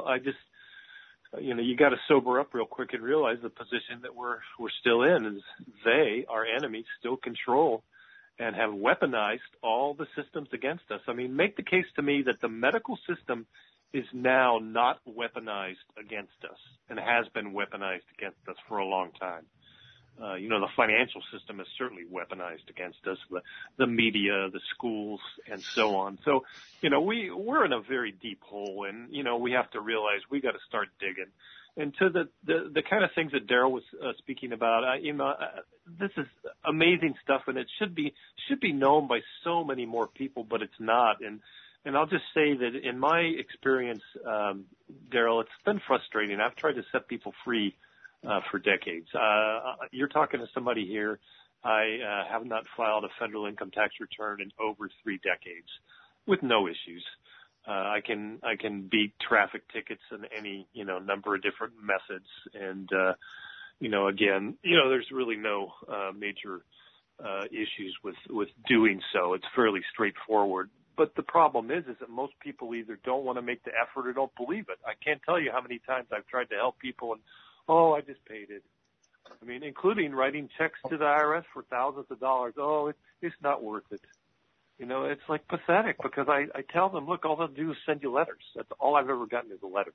you got to sober up real quick and realize the position that we're still in is they, our enemies, still control and have weaponized all the systems against us. I mean, make the case to me that the medical system is now not weaponized against us and has been weaponized against us for a long time. You know, the financial system is certainly weaponized against us, the media, the schools, and so on. So, you know, we're in a very deep hole, and, you know, we have to realize we got to start digging. And to the kind of things that Daryl was speaking about, this is amazing stuff, and it should be known by so many more people, but it's not. And I'll just say that in my experience, Daryl, it's been frustrating. I've tried to set people free for decades. You're talking to somebody here. I have not filed a federal income tax return in over 3 decades with no issues. I can beat traffic tickets in any, you know, number of different methods. And, you know, again, you know, there's really no major issues with doing so. It's fairly straightforward. But the problem is that most people either don't want to make the effort or don't believe it. I can't tell you how many times I've tried to help people and, I just paid it. I mean, including writing checks to the IRS for thousands of dollars. It's not worth it. You know, it's like pathetic, because I tell them, look, all they'll do is send you letters. That's all I've ever gotten is the letters.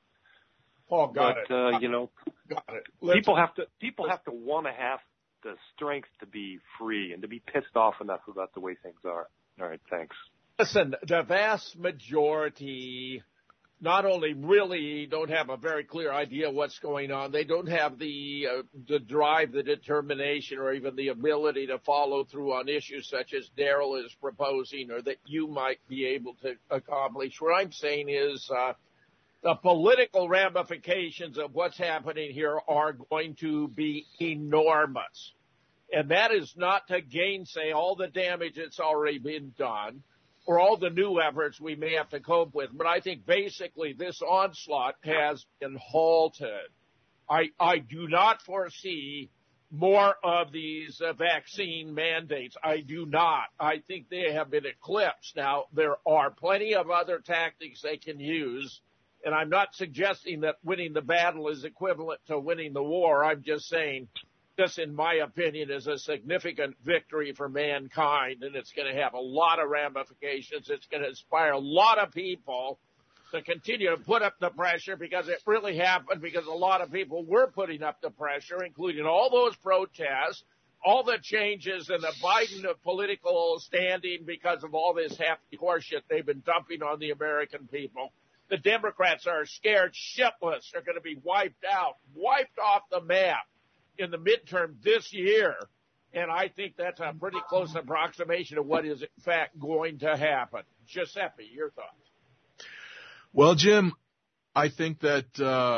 Paul, got it. You know, got it. People have to want to have the strength to be free and to be pissed off enough about the way things are. All right, thanks. Listen, the vast majority not only really don't have a very clear idea what's going on, they don't have the drive, the determination, or even the ability to follow through on issues such as Daryl is proposing or that you might be able to accomplish. What I'm saying is the political ramifications of what's happening here are going to be enormous. And that is not to gainsay all the damage that's already been done, or all the new efforts we may have to cope with. But I think basically this onslaught has been halted. I do not foresee more of these vaccine mandates. I do not. I think they have been eclipsed. Now, there are plenty of other tactics they can use, and I'm not suggesting that winning the battle is equivalent to winning the war. I'm just saying this, in my opinion, is a significant victory for mankind, and it's going to have a lot of ramifications. It's going to inspire a lot of people to continue to put up the pressure, because it really happened because a lot of people were putting up the pressure, including all those protests, all the changes in the Biden political standing because of all this hefty horseshit they've been dumping on the American people. The Democrats are scared shitless. They're going to be wiped out, wiped off the map in the midterm this year. And I think that's a pretty close approximation of what is in fact going to happen. Giuseppe, your thoughts? Well, Jim, I think that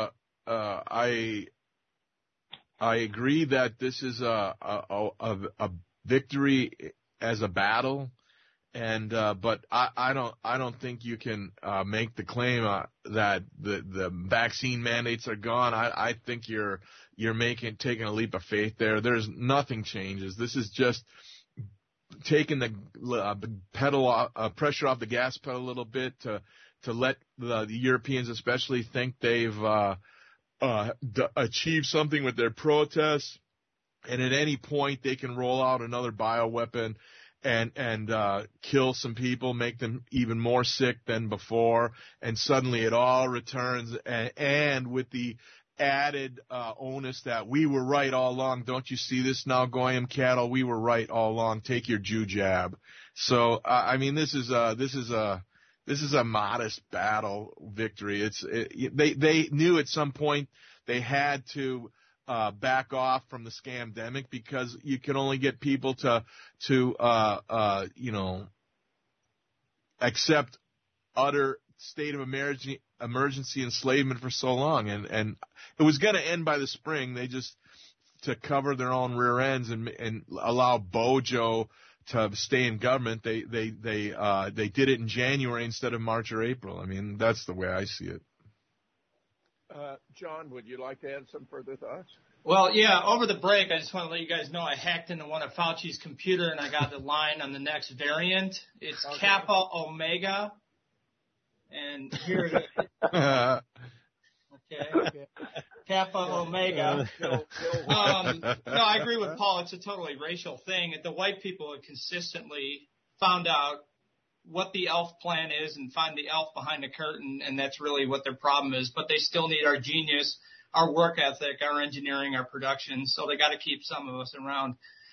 I agree that this is a victory as a battle, and but I don't think you can make the claim that the vaccine mandates are gone. I think you're taking a leap of faith there. There's nothing changes. This is just taking the pedal pressure off the gas pedal a little bit to let the Europeans especially think they've achieved something with their protests, and at any point they can roll out another bioweapon and kill some people, make them even more sick than before, and suddenly it all returns, and with the added onus that we were right all along. Don't you see this now, Goyim cattle? We were right all along. Take your Jew jab. So I mean, this is a modest battle victory. They knew at some point they had to back off from the scamdemic, because you can only get people to accept utter state of emergency enslavement for so long, and it was going to end by the spring. They just, to cover their own rear ends and allow Bojo to stay in government, they did it in January instead of March or April. I mean, that's the way I see it. John, would you like to add some further thoughts? Well, yeah, over the break, I just want to let you guys know I hacked into one of Fauci's computer and I got the line on the next variant. It's okay. Kappa Omega. And here it is. Okay. Kappa Omega. No, I agree with Paul. It's a totally racial thing. The white people have consistently found out what the ELF plan is and find the ELF behind the curtain, and that's really what their problem is. But they still need our genius, our work ethic, our engineering, our production, so they got to keep some of us around.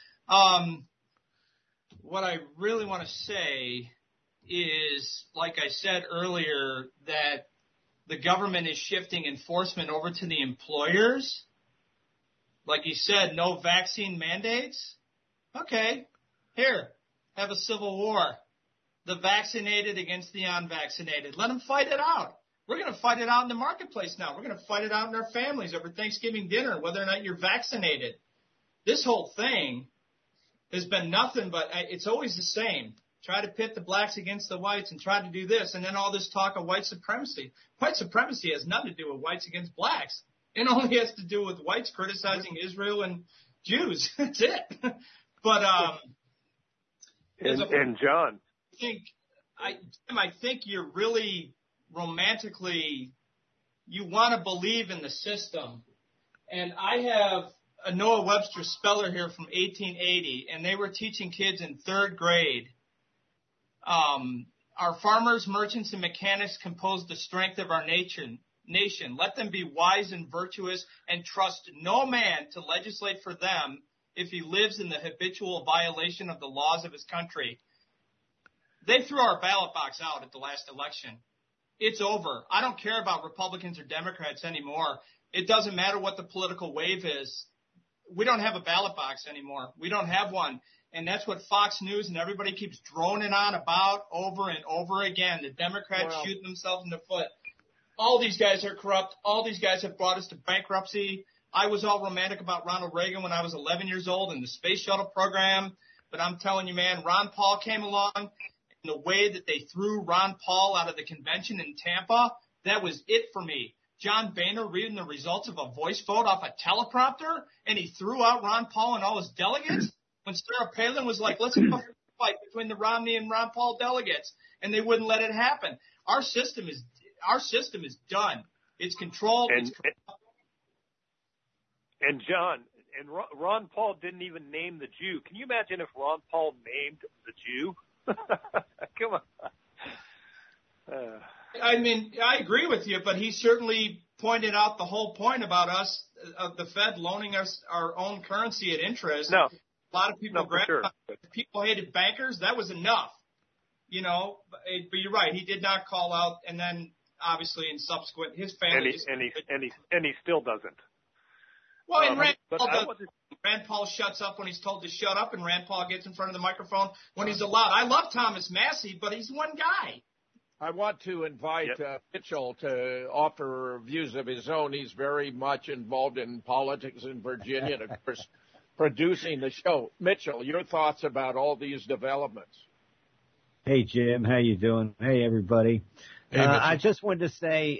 What I really want to say is, like I said earlier, that the government is shifting enforcement over to the employers. Like you said, no vaccine mandates. Okay, here, have a civil war. The vaccinated against the unvaccinated. Let them fight it out. We're going to fight it out in the marketplace now. We're going to fight it out in our families over Thanksgiving dinner, whether or not you're vaccinated. This whole thing has been nothing but it's always the same. Try to pit the blacks against the whites and try to do this, and then all this talk of white supremacy. White supremacy has nothing to do with whites against blacks. It only has to do with whites criticizing Israel and Jews. That's it. But and John, I think you're really romantically, you want to believe in the system. And I have a Noah Webster speller here from 1880, and they were teaching kids in third grade. Our farmers, merchants, and mechanics compose the strength of our nation. Let them be wise and virtuous and trust no man to legislate for them if he lives in the habitual violation of the laws of his country. They threw our ballot box out at the last election. It's over. I don't care about Republicans or Democrats anymore. It doesn't matter what the political wave is. We don't have a ballot box anymore. We don't have one. And that's what Fox News and everybody keeps droning on about over and over again. The Democrats shooting themselves in the foot. All these guys are corrupt. All these guys have brought us to bankruptcy. I was all romantic about Ronald Reagan when I was 11 years old and the space shuttle program. But I'm telling you, man, Ron Paul came along. And the way that they threw Ron Paul out of the convention in Tampa, that was it for me. John Boehner reading the results of a voice vote off a teleprompter, and he threw out Ron Paul and all his delegates? When Sarah Palin was like, let's have a fight between the Romney and Ron Paul delegates, and they wouldn't let it happen. Our system is done. It's controlled. And John, and Ron Paul didn't even name the Jew. Can you imagine if Ron Paul named the Jew? Come on. I mean, I agree with you, but he certainly pointed out the whole point about us, of the Fed loaning us our own currency at interest. No. A lot of people sure. People hated bankers. That was enough, you know. But you're right. He did not call out, and then obviously in subsequent, his family. And he still doesn't. Well, and Rand Paul shuts up when he's told to shut up, and Rand Paul gets in front of the microphone when he's allowed. I love Thomas Massey, but he's one guy. I want to invite Mitchell to offer views of his own. He's very much involved in politics in Virginia and, of course, producing the show. Mitchell, your thoughts about all these developments? Hey, Jim. How you doing? Hey, everybody. Hey, I just wanted to say,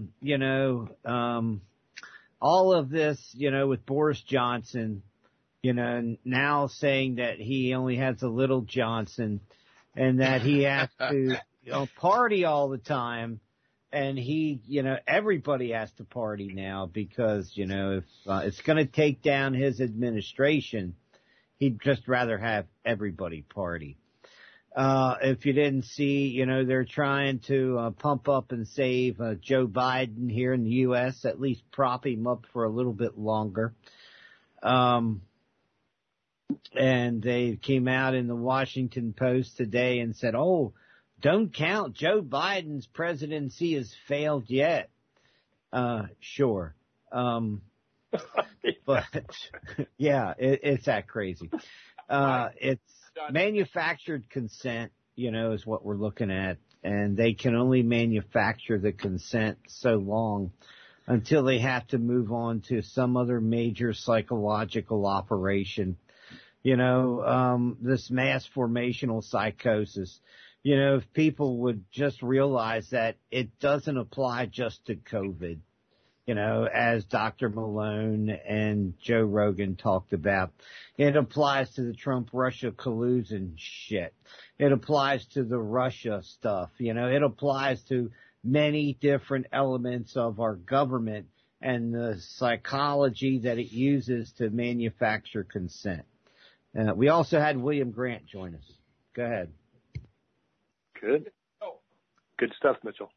all of this, with Boris Johnson, now saying that he only has a little Johnson and that he has to party all the time. And he, everybody has to party now because, if it's going to take down his administration, he'd just rather have everybody party. If you didn't see, they're trying to pump up and save Joe Biden here in the U.S., at least prop him up for a little bit longer. And they came out in the Washington Post today and said, don't count Joe Biden's presidency has failed yet. Sure. But yeah, it's that crazy. It's manufactured consent, is what we're looking at. And they can only manufacture the consent so long until they have to move on to some other major psychological operation. This mass formational psychosis. If people would just realize that it doesn't apply just to COVID, as Dr. Malone and Joe Rogan talked about. It applies to the Trump-Russia collusion shit. It applies to the Russia stuff. It applies to many different elements of our government and the psychology that it uses to manufacture consent. We also had William Grant join us. Go ahead. Good. Good stuff, Mitchell.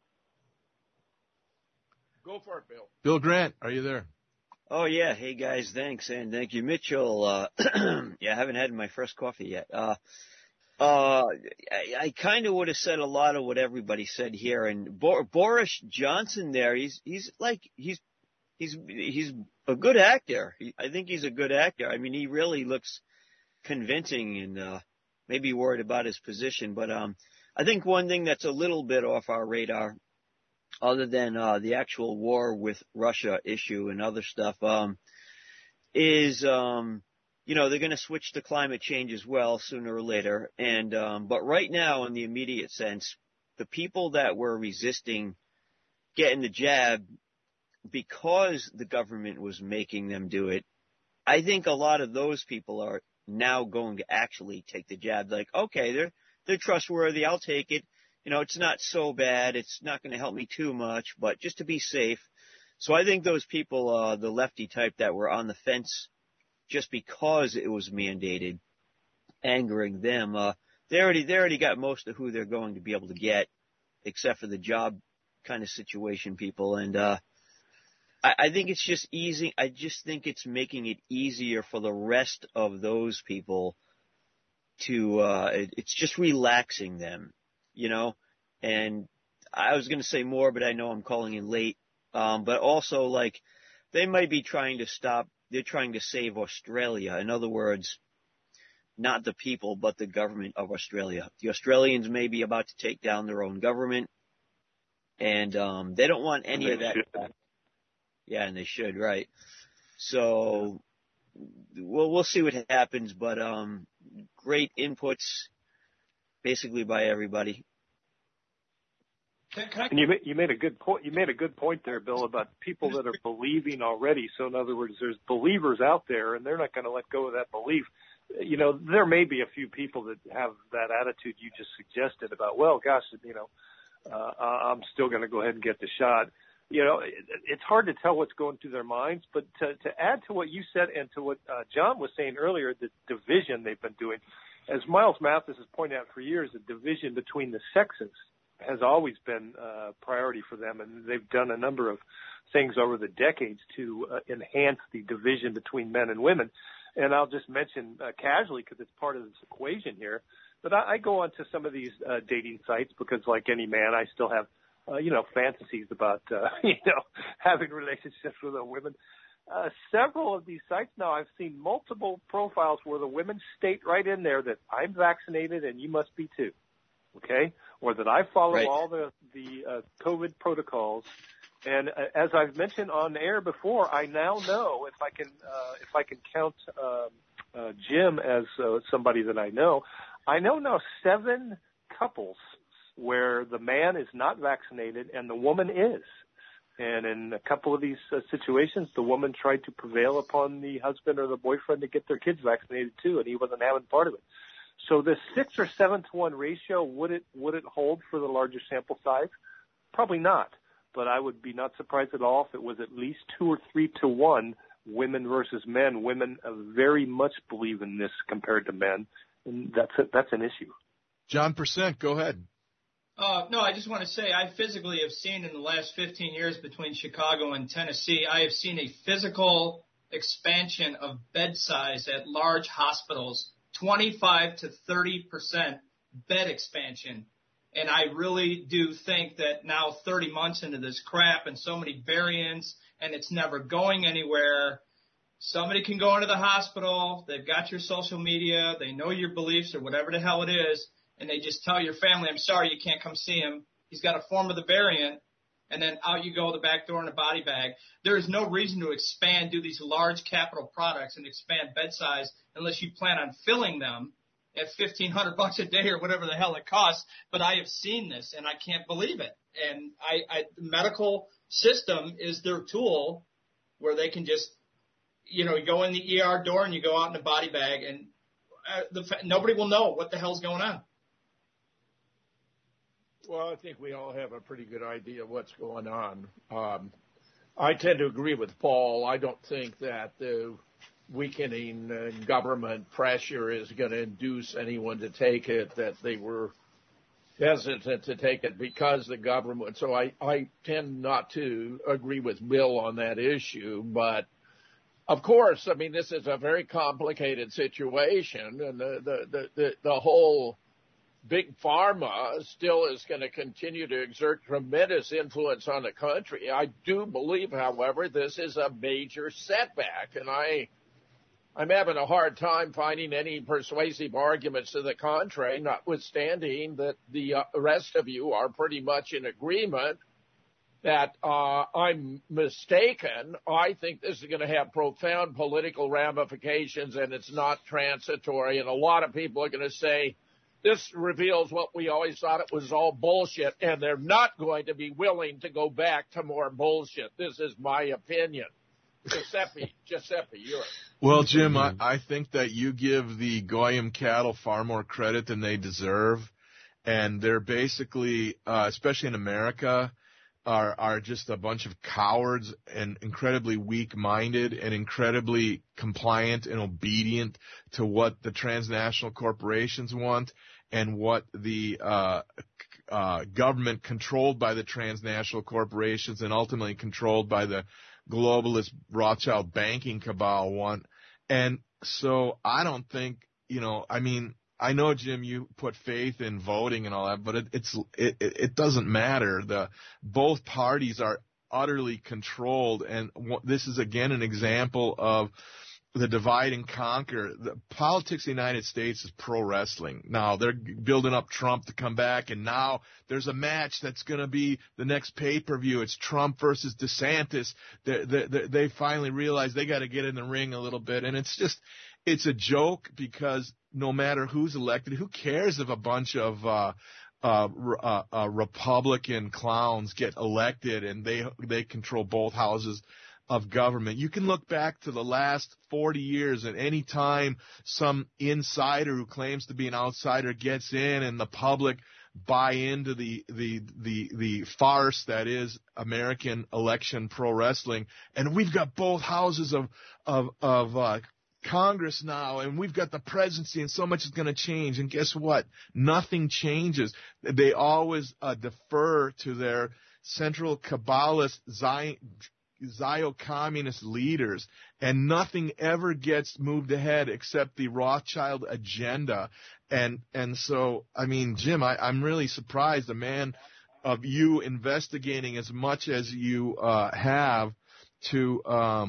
Go for it, Bill. Bill Grant, are you there? Oh, yeah. Hey, guys. Thanks. And thank you, Mitchell. I haven't had my first coffee yet. I kind of would have said a lot of what everybody said here. And Boris Johnson there, he's a good actor. I think he's a good actor. I mean, he really looks convincing and maybe worried about his position. But I think one thing that's a little bit off our radar, other than the actual war with Russia issue and other stuff, is they're going to switch to climate change as well sooner or later. And but right now, in the immediate sense, the people that were resisting getting the jab because the government was making them do it, I think a lot of those people are now going to actually take the jab. Like, okay, they're trustworthy. I'll take it. It's not so bad. It's not going to help me too much, but just to be safe. So I think those people, the lefty type that were on the fence just because it was mandated, angering them, they already got most of who they're going to be able to get, except for the job kind of situation people. And I think it's just easy. I just think it's making it easier for the rest of those people to, it's just relaxing them. And I was going to say more, but I know I'm calling in late. But also, like, they might be trying to they're trying to save Australia. In other words, not the people, but the government of Australia. The Australians may be about to take down their own government, and they don't want any of that. Yeah, and they should, right? So, we'll see what happens, but great inputs, basically by everybody. And you made a good point. You made a good point there, Bill, about people that are believing already. So in other words, there's believers out there, and they're not going to let go of that belief. You know, there may be a few people that have that attitude you just suggested about, well, gosh, you know, I'm still going to go ahead and get the shot. You know, it's hard to tell what's going through their minds. But to add to what you said and to what John was saying earlier, the division they've been doing, as Miles Mathis has pointed out for years, the division between the sexes has always been a priority for them, and they've done a number of things over the decades to enhance the division between men and women. And I'll just mention casually, because it's part of this equation here, but I go onto some of these dating sites because, like any man, I still have, fantasies about, having relationships with women. Several of these sites now, I've seen multiple profiles where the women state right in there that I'm vaccinated and you must be too. Okay, or that I follow all the COVID protocols, and as I've mentioned on air before, I now know if I can count Jim as somebody that I know now 7 couples where the man is not vaccinated and the woman is, and in a couple of these situations, the woman tried to prevail upon the husband or the boyfriend to get their kids vaccinated too, and he wasn't having part of it. So the 6 or 7 to 1 ratio, would it hold for the larger sample size? Probably not. But I would be not surprised at all if it was at least 2 or 3 to 1, women versus men. Women very much believe in this compared to men, and that's an issue. John Percent, go ahead. No, I just want to say I physically have seen in the last 15 years between Chicago and Tennessee, I have seen a physical expansion of bed size at large hospitals. 25 to 30% bed expansion. And I really do think that now 30 months into this crap and so many variants and it's never going anywhere, somebody can go into the hospital, they've got your social media, they know your beliefs or whatever the hell it is, and they just tell your family, I'm sorry, you can't come see him. He's got a form of the variant. And then out you go the back door in a body bag. There is no reason to do these large capital products and expand bed size unless you plan on filling them at $1,500 a day or whatever the hell it costs. But I have seen this and I can't believe it. And the medical system is their tool where they can just, you go in the ER door and you go out in a body bag and nobody will know what the hell's going on. Well, I think we all have a pretty good idea of what's going on. I tend to agree with Paul. I don't think that the weakening government pressure is going to induce anyone to take it, that they were hesitant to take it because the government. So I tend not to agree with Bill on that issue. But, of course, I mean, this is a very complicated situation, and the whole Big Pharma still is going to continue to exert tremendous influence on the country. I do believe, however, this is a major setback, and I'm having a hard time finding any persuasive arguments to the contrary, notwithstanding that the rest of you are pretty much in agreement that I'm mistaken. I think this is going to have profound political ramifications, and it's not transitory, and a lot of people are going to say, this reveals what we always thought it was all bullshit, and they're not going to be willing to go back to more bullshit. This is my opinion. Giuseppe, you're. Well, Jim, I think that you give the Goyim cattle far more credit than they deserve, and they're basically, especially in America, are just a bunch of cowards and incredibly weak-minded and incredibly compliant and obedient to what the transnational corporations want and what the government controlled by the transnational corporations and ultimately controlled by the globalist Rothschild banking cabal want. And so I don't think, I know, Jim, you put faith in voting and all that, but it doesn't matter. Both parties are utterly controlled, and this is again an example of the divide and conquer. The politics of the United States is pro wrestling. Now they're building up Trump to come back, and now there's a match that's going to be the next pay-per-view. It's Trump versus DeSantis. They finally realize they got to get in the ring a little bit, and it's a joke because no matter who's elected, who cares if a bunch of Republican clowns get elected and they control both houses of government. You can look back to the last 40 years, and any time some insider who claims to be an outsider gets in and the public buy into the farce that is American election pro wrestling, and we've got both houses of Congress now, and we've got the presidency, and so much is going to change. And guess what? Nothing changes. They always defer to their central Kabbalist Zio-communist leaders, and nothing ever gets moved ahead except the Rothschild agenda. And so, I mean, Jim, I'm really surprised, a man of you investigating as much as you have to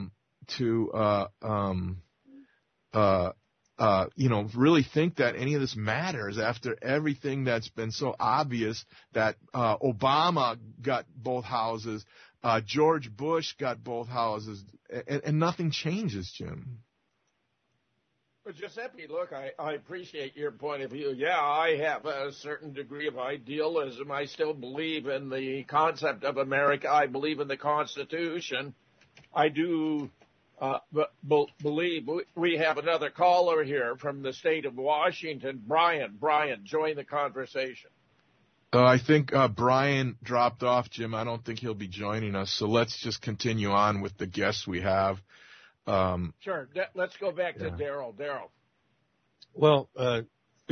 really think that any of this matters after everything that's been so obvious, that Obama got both houses, George Bush got both houses, and nothing changes, Jim. Well, Giuseppe, look, I appreciate your point of view. Yeah, I have a certain degree of idealism. I still believe in the concept of America. I believe in the Constitution. I do believe we have another caller here from the state of Washington. Brian, join the conversation. I think Brian dropped off, Jim. I don't think he'll be joining us. So let's just continue on with the guests we have. Sure. Let's go back to Daryl. Daryl. Well, I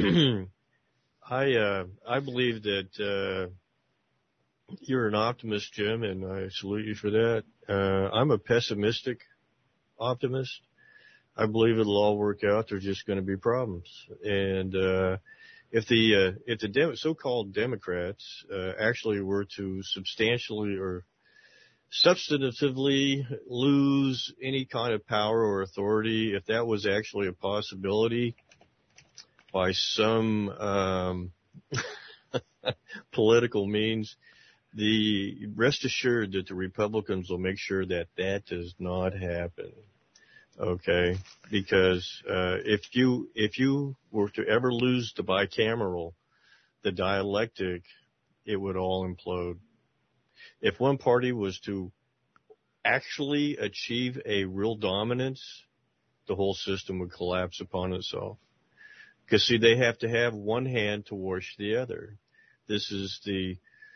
believe that you're an optimist, Jim, and I salute you for that. I'm a pessimistic optimist. I believe it'll all work out. There's just going to be problems. And if the so-called Democrats actually were to substantially or substantively lose any kind of power or authority, if that was actually a possibility by some political means, rest assured that the Republicans will make sure that that does not happen. Okay, because if you were to ever lose the bicameral, the dialectic, it would all implode. If one party was to actually achieve a real dominance, the whole system would collapse upon itself. Because, see, they have to have one hand to wash the other. This is the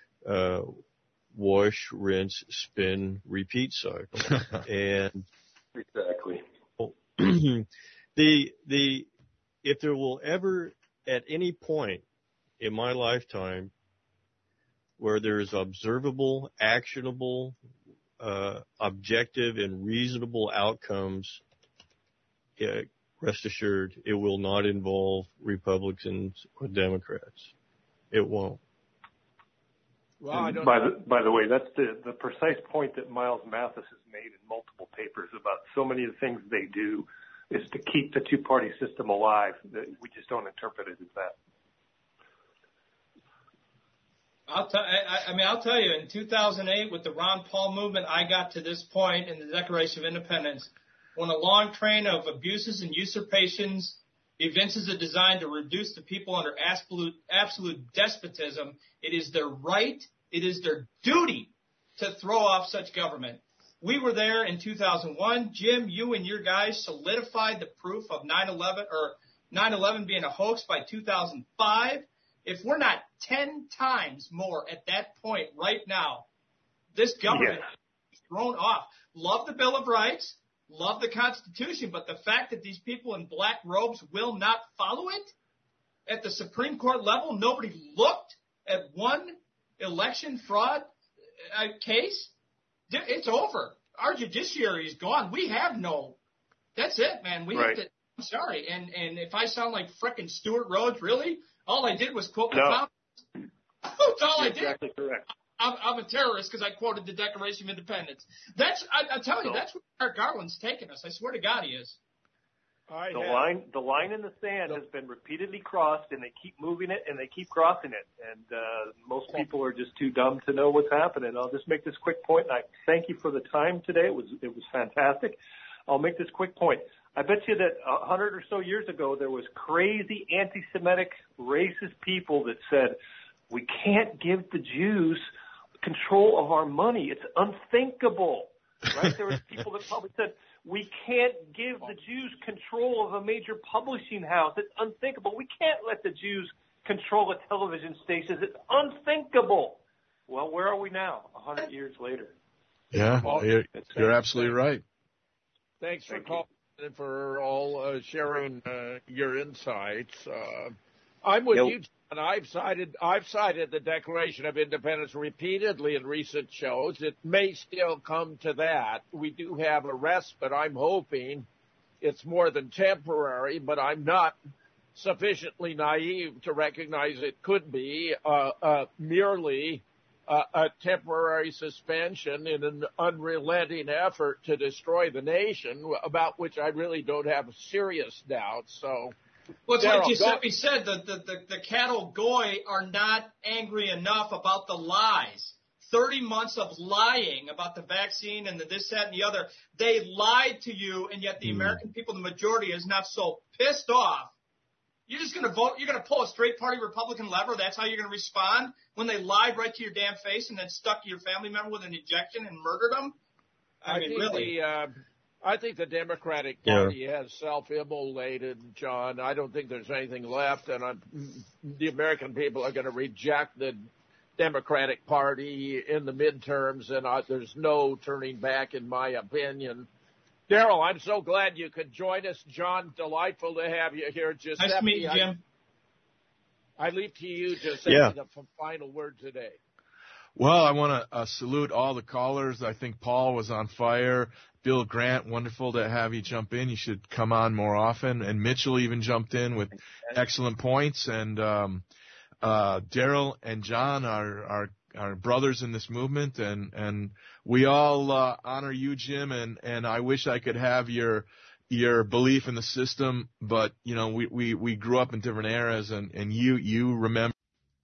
wash, rinse, spin, repeat cycle. And exactly. If there will ever, at any point in my lifetime, where there is observable, actionable, objective, and reasonable outcomes, rest assured, it will not involve Republicans or Democrats. It won't. Well, by the way, that's the precise point that Miles Mathis has made in multiple papers about so many of the things they do is to keep the two-party system alive. We just don't interpret it as that. I'll tell you, in 2008, with the Ron Paul movement, I got to this point in the Declaration of Independence when a long train of abuses and usurpations evinces a design to reduce the people under absolute despotism. It is their right, it is their duty to throw off such government. We were there in 2001. Jim, you and your guys solidified the proof of 9/11 being a hoax by 2005. If we're not 10 times more at that point right now, this government is thrown off. Love the Bill of Rights, love the Constitution, but the fact that these people in black robes will not follow it at the Supreme Court level, nobody looked at one election fraud case. It's over. Our judiciary is gone. We have that's it, man. We have to, I'm sorry. And if I sound like frickin' Stuart Rhodes, really? All I did was quote the Constitution. That's all I did. Exactly correct. I'm a terrorist because I quoted the Declaration of Independence. I tell you, that's where Eric Garland's taking us. I swear to God he is. The line in the sand has been repeatedly crossed, and they keep moving it, and they keep crossing it. And most people are just too dumb to know what's happening. I'll just make this quick point, and I thank you for the time today. It was fantastic. I'll make this quick point. I bet you that 100 or so years ago, there was crazy anti-Semitic, racist people that said, We can't give the Jews control of our money. It's unthinkable, right? There were people that probably said, we can't give the Jews control of a major publishing house. It's unthinkable. We can't let the Jews control the television stations. It's unthinkable. Well, where are we now, 100 years later? Yeah, you're absolutely right. Thanks for calling and for all sharing your insights. I'm with you, John. I've cited the Declaration of Independence repeatedly in recent shows. It may still come to that. We do have a respite. I'm hoping it's more than temporary, but I'm not sufficiently naive to recognize it could be merely a temporary suspension in an unrelenting effort to destroy the nation, about which I really don't have serious doubts. So, well, it's like Giuseppe said, the cattle goy are not angry enough about the lies. 30 months of lying about the vaccine and the this, that, and the other. They lied to you, and yet the American people, the majority, is not so pissed off. You're just going to vote. You're going to pull a straight party Republican lever. That's how you're going to respond when they lied right to your damn face and then stuck your family member with an injection and murdered them. I mean, really. I think the Democratic Party has self-immolated, John. I don't think there's anything left, and the American people are going to reject the Democratic Party in the midterms, and there's no turning back, in my opinion. Daryl, I'm so glad you could join us. John, delightful to have you here. Giuseppe, nice to meet you, Jim. I leave to you, Giuseppe, the final word today. Well, I want to salute all the callers. I think Paul was on fire. Bill Grant, wonderful to have you jump in. You should come on more often. And Mitchell even jumped in with excellent points. And Daryl and John are brothers in this movement, and we all honor you, Jim. And I wish I could have your belief in the system, but you know we grew up in different eras, and you remember.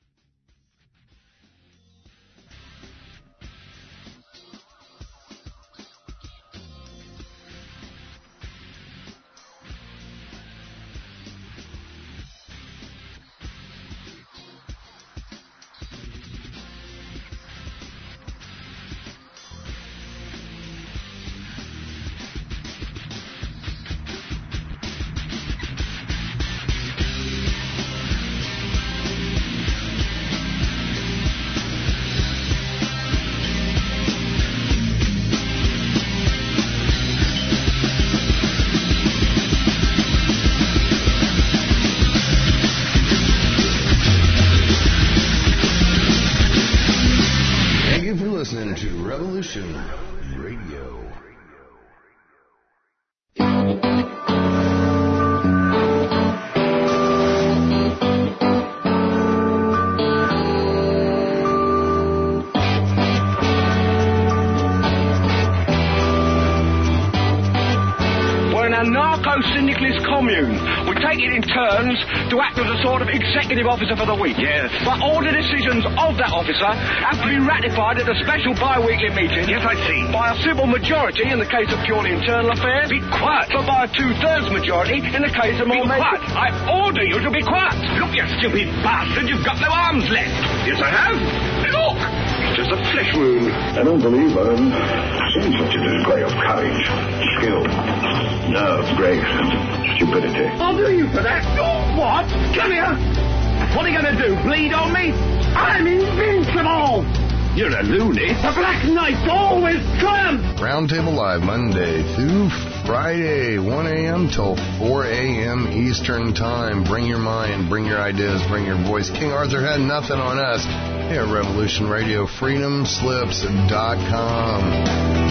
Syndicalist commune. We take it in turns to act as a sort of executive officer for the week. Yes. But all the decisions of that officer have to be ratified at a special bi-weekly meeting. Yes, I see. By a simple majority in the case of purely internal affairs. Be quiet. But by a 2/3 majority in the case of more... Be quiet. I order you to be quiet. Look, you stupid bastard, you've got no arms left. Yes, I have. Look! It's just a flesh wound. I don't believe I've seen such a display of courage, skill, nerve, grace, and stupidity. I'll do you for that. What? Come here. What are you going to do, bleed on me? I'm invincible. You're a loony. The Black Knight always triumphs. Roundtable Live Monday through Friday, 1 a.m. till 4 a.m. Eastern Time. Bring your mind, bring your ideas, bring your voice. King Arthur had nothing on us. Here at Revolution Radio, freedomslips.com.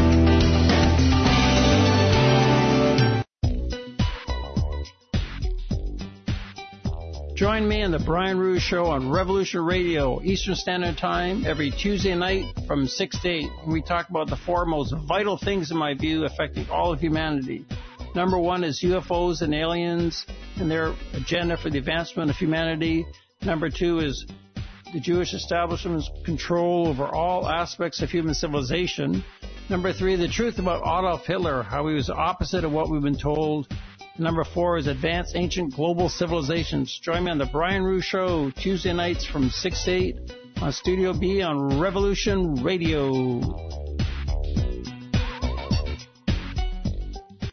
Join me on the Brian Ruhe Show on Revolution Radio, Eastern Standard Time, every Tuesday night from 6 to 8. We talk about the four most vital things, in my view, affecting all of humanity. Number one is UFOs and aliens and their agenda for the advancement of humanity. Number two is the Jewish establishment's control over all aspects of human civilization. Number three, the truth about Adolf Hitler, how he was opposite of what we've been told. Number 4 is Advanced Ancient Global Civilizations. Join me on the Brian Rue Show, Tuesday nights from 6 to 8 on Studio B on Revolution Radio.